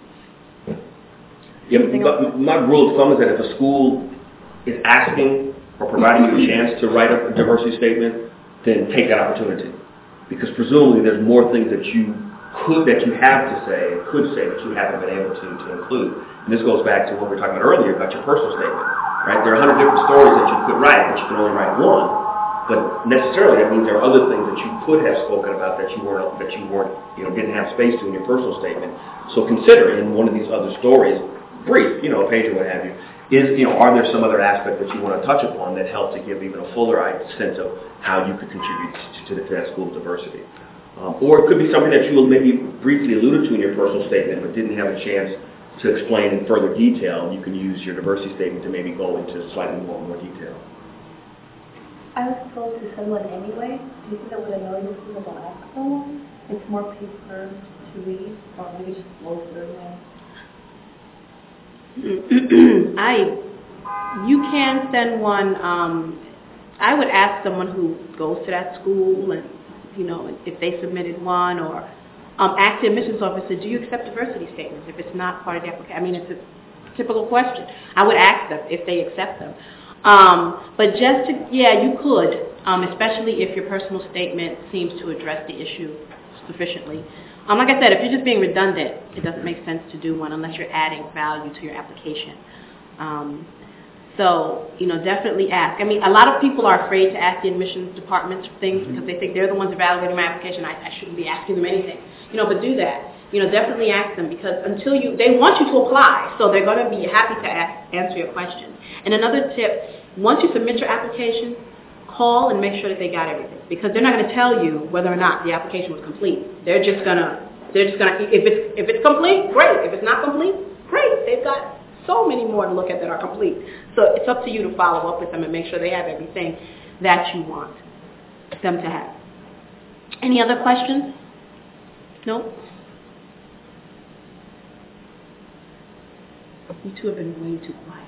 Yeah, but my rule of thumb is that if a school is asking or providing you a chance to write up a diversity statement, then take that opportunity. Because presumably there's more things that you could, that you have to say, could say that you haven't been able to, to include. And this goes back to what we were talking about earlier about your personal statement, right? There are a hundred different stories that you could write, but you can only write one. But necessarily that means there are other things that you could have spoken about that you weren't, that you weren't, you know, didn't have space to in your personal statement. So consider in one of these other stories, brief, you know, a page or what have you, is, you know, are there some other aspects that you want to touch upon that help to give even a fuller sense of how you could contribute to, to, to that school's diversity? Um, or it could be something that you maybe briefly alluded to in your personal statement but didn't have a chance to explain in further detail. You can use your diversity statement to maybe go into slightly more more detail. I was told to send one anyway. Do you think that would annoy you if people ask for one? It's more paper to read, or maybe just blow through it. I, you can send one. Um, I would ask someone who goes to that school, and you know, if they submitted one, or um, ask the admissions officer, do you accept diversity statements? If it's not part of the application, I mean, it's a typical question. I would ask them if they accept them. Um, but just to, yeah, you could, um, especially if your personal statement seems to address the issue sufficiently. Um, like I said, if you're just being redundant, it doesn't make sense to do one unless you're adding value to your application. Um, so, you know, definitely ask. I mean, a lot of people are afraid to ask the admissions departments for things because they think they're the ones evaluating my application. I, I shouldn't be asking them anything. You know, but do that. You know, definitely ask them because until you, they want you to apply, so they're going to be happy to ask, answer your questions. And another tip, once you submit your application, call and make sure that they got everything, because they're not going to tell you whether or not the application was complete. They're just going to, they're just going to, if it's, if it's complete, great. If it's not complete, great. They've got so many more to look at that are complete. So it's up to you to follow up with them and make sure they have everything that you want them to have. Any other questions? No? You two have been way too quiet.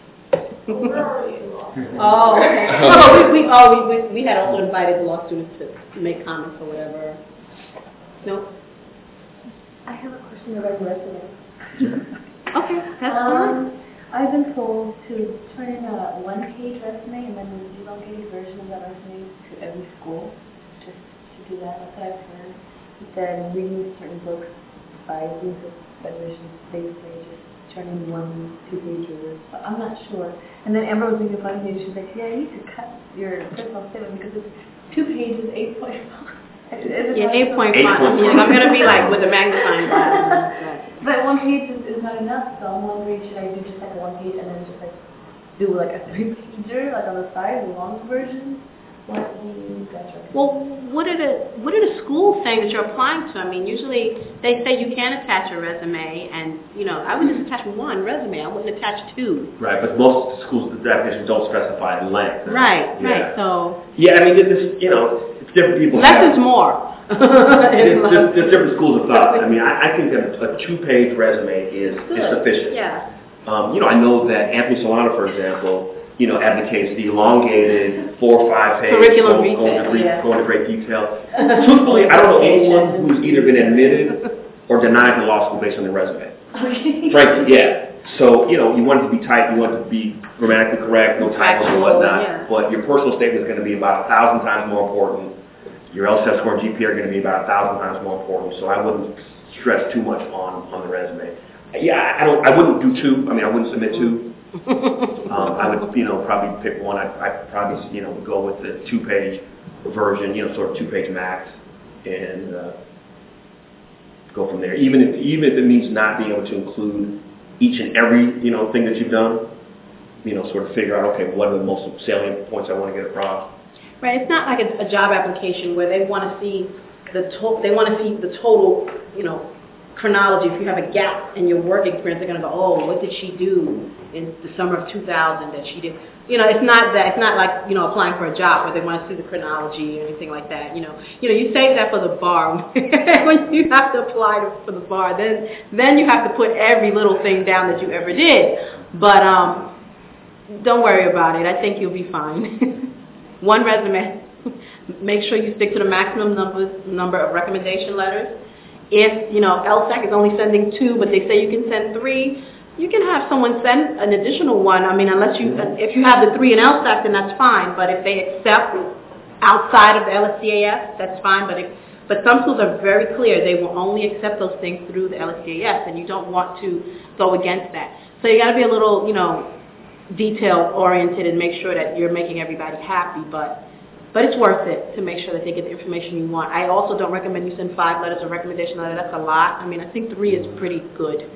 Oh, okay. Oh, we, we, oh, we, we, we had also invited the law students to make comments or whatever. No? I have a question regarding resume. Okay, that's um, fine. I've been told to turn in a one-page resume and then elongate a version of that resume to every school. Just to do that, that's what I've heard. Then reading certain books by these federations, they say just turn in one, two pages, but I'm not sure. And then Amber was making fun of me, and she was like, yeah, you need to cut your personal statement because it's two pages, eight point five. Yeah, eight point five. I mean, I'm gonna be like with a magnifying glass. But one page is, is not enough, so I'm wondering, should I do just like a one page and then just like do like a three pager, like on the side, the long version? What do you guys recommend? Well, what are the what are the schools saying that you're applying to? I mean, usually they say you can attach a resume, and you know, I would just attach one resume. I wouldn't attach two. Right, but most schools, the definitions don't specify length. Right, yeah. right. So yeah, I mean, this you know, it's different people. Less is more. There's, there's, there's different schools of thought. I mean, I, I think that a two-page resume is, is sufficient. Yeah. Um, you know, I know that Anthony Solano, for example, you know, advocates the elongated four or five page curriculum going, going, to great, yeah. going to great detail. Truthfully, I don't know anyone who's either been admitted or denied the law school based on their resume. Okay. Frankly, yeah. So, you know, you want it to be tight, you want it to be grammatically correct, no typos and whatnot. Yeah. But your personal statement is going to be about a thousand times more important. Your L S A T score and G P A are going to be about a thousand times more important. So I wouldn't stress too much on, on the resume. Yeah, I don't. I wouldn't do two. I mean, I wouldn't submit two. um, I would, you know, probably pick one. I I probably, you know, would go with the two-page version. You know, sort of two-page max, and uh, go from there. Even if even if it means not being able to include each and every, you know, thing that you've done. You know, sort of figure out, okay, what are the most salient points I want to get across. Right. It's not like a, a job application where they want to see the to- they want to see the total, you know, chronology. If you have a gap in your work experience, they're going to go, oh, what did she do in the summer of two thousand that she did? You know, it's not that. It's not like, you know, applying for a job where they want to see the chronology or anything like that. You know, you know, you save that for the bar. When you have to apply to, for the bar, then then you have to put every little thing down that you ever did. But um, don't worry about it. I think you'll be fine. One resume. Make sure you stick to the maximum number number of recommendation letters. If, you know, L S A C is only sending two, but they say you can send three, you can have someone send an additional one. I mean, unless you, if you have the three in L S A C, then that's fine. But if they accept outside of the L S C A S, that's fine. But if, but some schools are very clear. They will only accept those things through the L S C A S, and you don't want to go against that. So you got to be a little, you know, detail-oriented and make sure that you're making everybody happy. But But it's worth it to make sure that they get the information you want. I also don't recommend you send five letters or recommendation letter. That's a lot. I mean, I think three is pretty good.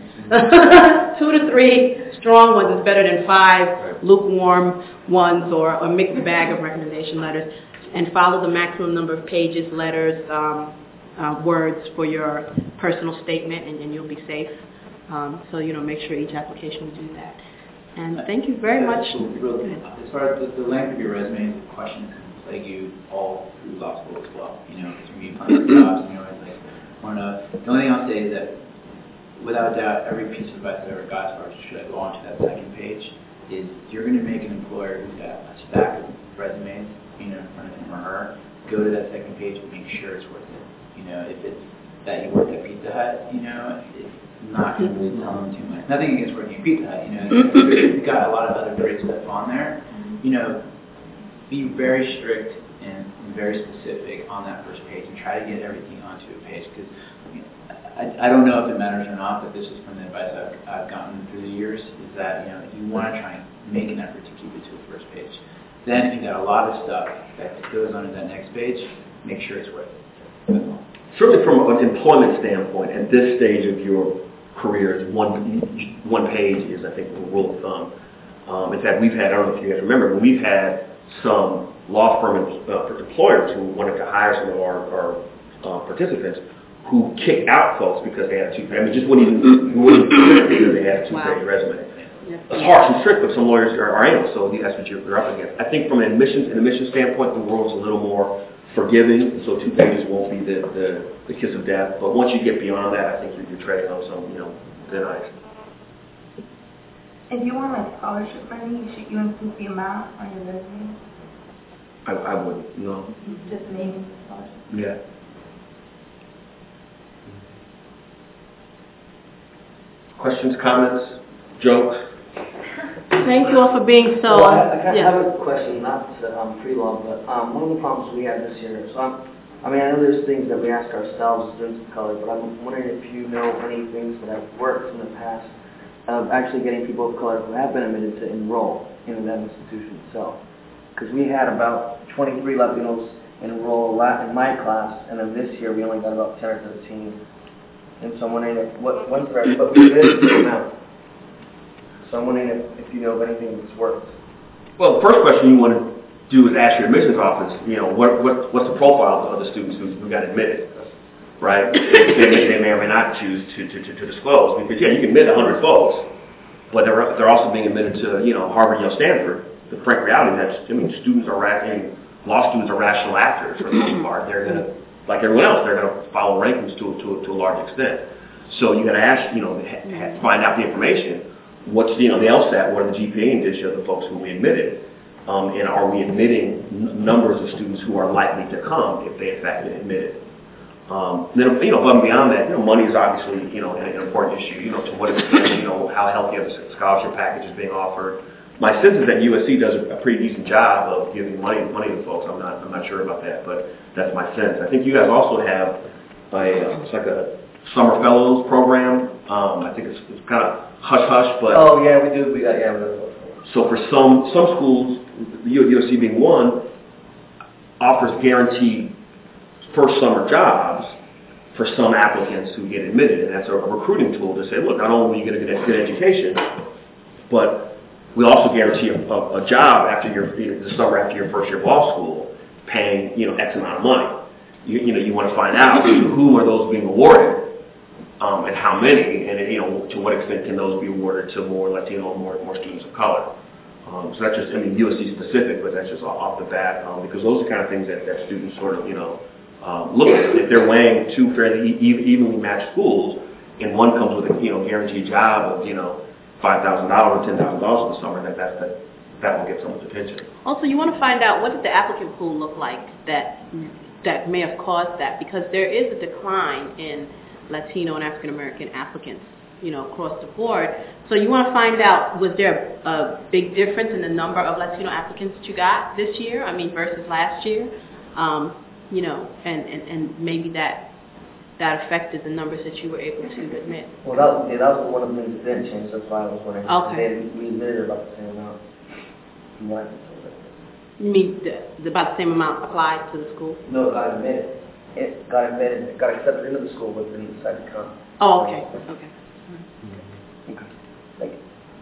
Two to three strong ones is better than five lukewarm ones or a mixed bag of recommendation letters. And follow the maximum number of pages, letters, um, uh, words for your personal statement, and then you'll be safe. Um, so, you know, make sure each application will do that. And thank you very much. Really, as far as the, the length of your resume, the questions plague you all through law school as well. You know, because you're applying for jobs and you're always like, want to know. The only thing I'll say is that, without a doubt, every piece of advice I ever got as far as should I go on to that second page is you're going to make an employer who's got a stack of resumes, you know, in front of him or her, go to that second page and make sure it's worth it. You know, if it's that you work at Pizza Hut, you know, it's not going to really tell them too much. Nothing against working at Pizza Hut, you know, you've got a lot of other great stuff on there. You know, be very strict and very specific on that first page and try to get everything onto a page, because you know, I, I don't know if it matters or not, but this is from the advice I've, I've gotten through the years, is that, you know, you want to try and make an effort to keep it to the first page. Then if you've got a lot of stuff that goes onto that next page, make sure it's worth it. Certainly from an employment standpoint, at this stage of your career, one, one page is, I think, a rule of thumb. Um, in fact, we've had, I don't know if you guys remember, but we've had some law firm uh, employers who wanted to hire some of our, our uh, participants who kicked out folks because they had a two-page, I mean, just wouldn't even, wouldn't even because they had a two-page wow. resume. Yeah. It's harsh and strict, but some lawyers are, are able, so that's what you're, you're up against. I think from an admissions, an admissions standpoint, the world's a little more forgiving, so two pages won't be the, the, the kiss of death. But once you get beyond that, I think you're, you're treading on some, you know, thin ice. If you want like scholarship money, should you include the amount on your resume? I, I wouldn't, no. Just name scholarship. Yeah. Questions, comments, jokes? Thank you all for being so. Well, I, I kind yeah. of have a question, not to, um, pre-law, but um, one of the problems we had this year. So, I'm, I mean, I know there's things that we ask ourselves as students of color, but I'm wondering if you know any things that have worked in the past of actually getting people of color who have been admitted to enroll in that institution itself. Because we had about twenty-three Latinos enroll a lot in my class, and then this year we only got about ten or thirteen. And so I'm wondering if, what, one for every, but we did the amount. So I'm wondering if, if you know of anything that's worked. Well, the first question you want to do is ask your admissions office, you know, what, what what's the profile of the students who, who got admitted, right? they, may, they may or may not choose to, to, to, to disclose, because, yeah, you can admit one hundred folks, but they're, they're also being admitted to, you know, Harvard, Yale, Stanford. The frank reality is that, I mean, students are, ra- I mean, law students are rational actors for the most part. They're going to, like everyone else, they're going to follow rankings to, to, to a large extent. So you got to ask, you know, ha- ha- find out the information. What's, you know, the LSAT, what are the G P A indicia of the folks who we admitted? Um, and are we admitting n- numbers of students who are likely to come if they in fact get admitted? Um, then, you know, above and beyond that, you know, money is obviously, you know, an, an important issue. You know, to what extent, you know, how healthy of a scholarship package is being offered. My sense is that U S C does a pretty decent job of giving money money to folks. I'm not I'm not sure about that, but that's my sense. I think you guys also have a uh, it's like a summer fellows program. Um, I think it's, it's kind of hush hush, but oh yeah, we do. We got yeah. We got so for some some schools, U S C being one, offers guaranteed first summer jobs for some applicants who get admitted, and that's a recruiting tool to say, look, not only will you get a good, good education, but we also guarantee a, a, a job after your the summer after your first year of law school, paying you know X amount of money. You, you know you want to find out to whom are those being awarded, um, and how many, and you know to what extent can those be awarded to more Latino, more more students of color. Um, so that's just, I mean, U S C specific, but that's just off the bat, um, because those are the kind of things that, that students sort of, you know, um, look at. If they're weighing two fairly e- evenly matched schools, and one comes with a, you know, guaranteed job of, you know, five thousand dollars or ten thousand dollars in the summer, that, that, that, that will get someone's attention. Also, you want to find out, what did the applicant pool look like that that may have caused that? Because there is a decline in Latino and African American applicants, you know, across the board. So you want to find out, was there a, a big difference in the number of Latino applicants that you got this year, I mean, versus last year? Um, you know, and, and, and maybe that that affected the numbers that you were able to admit. Well, that, yeah, that was one of the things that didn't change. That's why I was wondering. Okay. They, we admitted about the same amount. From what I can tell. You mean the, the, about the same amount applied to the school? No, it got admitted. It got admitted, got accepted into the school, but didn't decide to come. Oh, okay, okay. Okay. Thank you.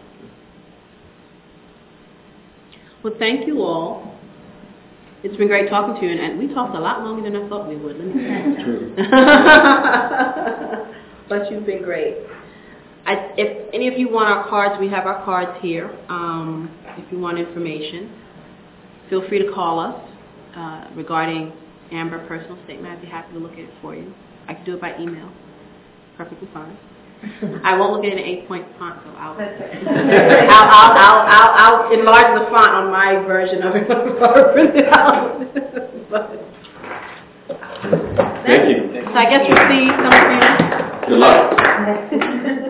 Well, thank you all. It's been great talking to you, and, and we talked a lot longer than I thought we would. Let me say True. But you've been great. I, if any of you want our cards, we have our cards here. Um, if you want information, feel free to call us uh, regarding Amber personal statement. I'd be happy to look at it for you. I can do it by email. Perfectly fine. I won't look at it in eight-point font, so I'll, I'll, I'll, I'll, I'll, I'll enlarge the font on my version of it before I print it out. But, Thank you. so I guess we'll see some of you. Good luck.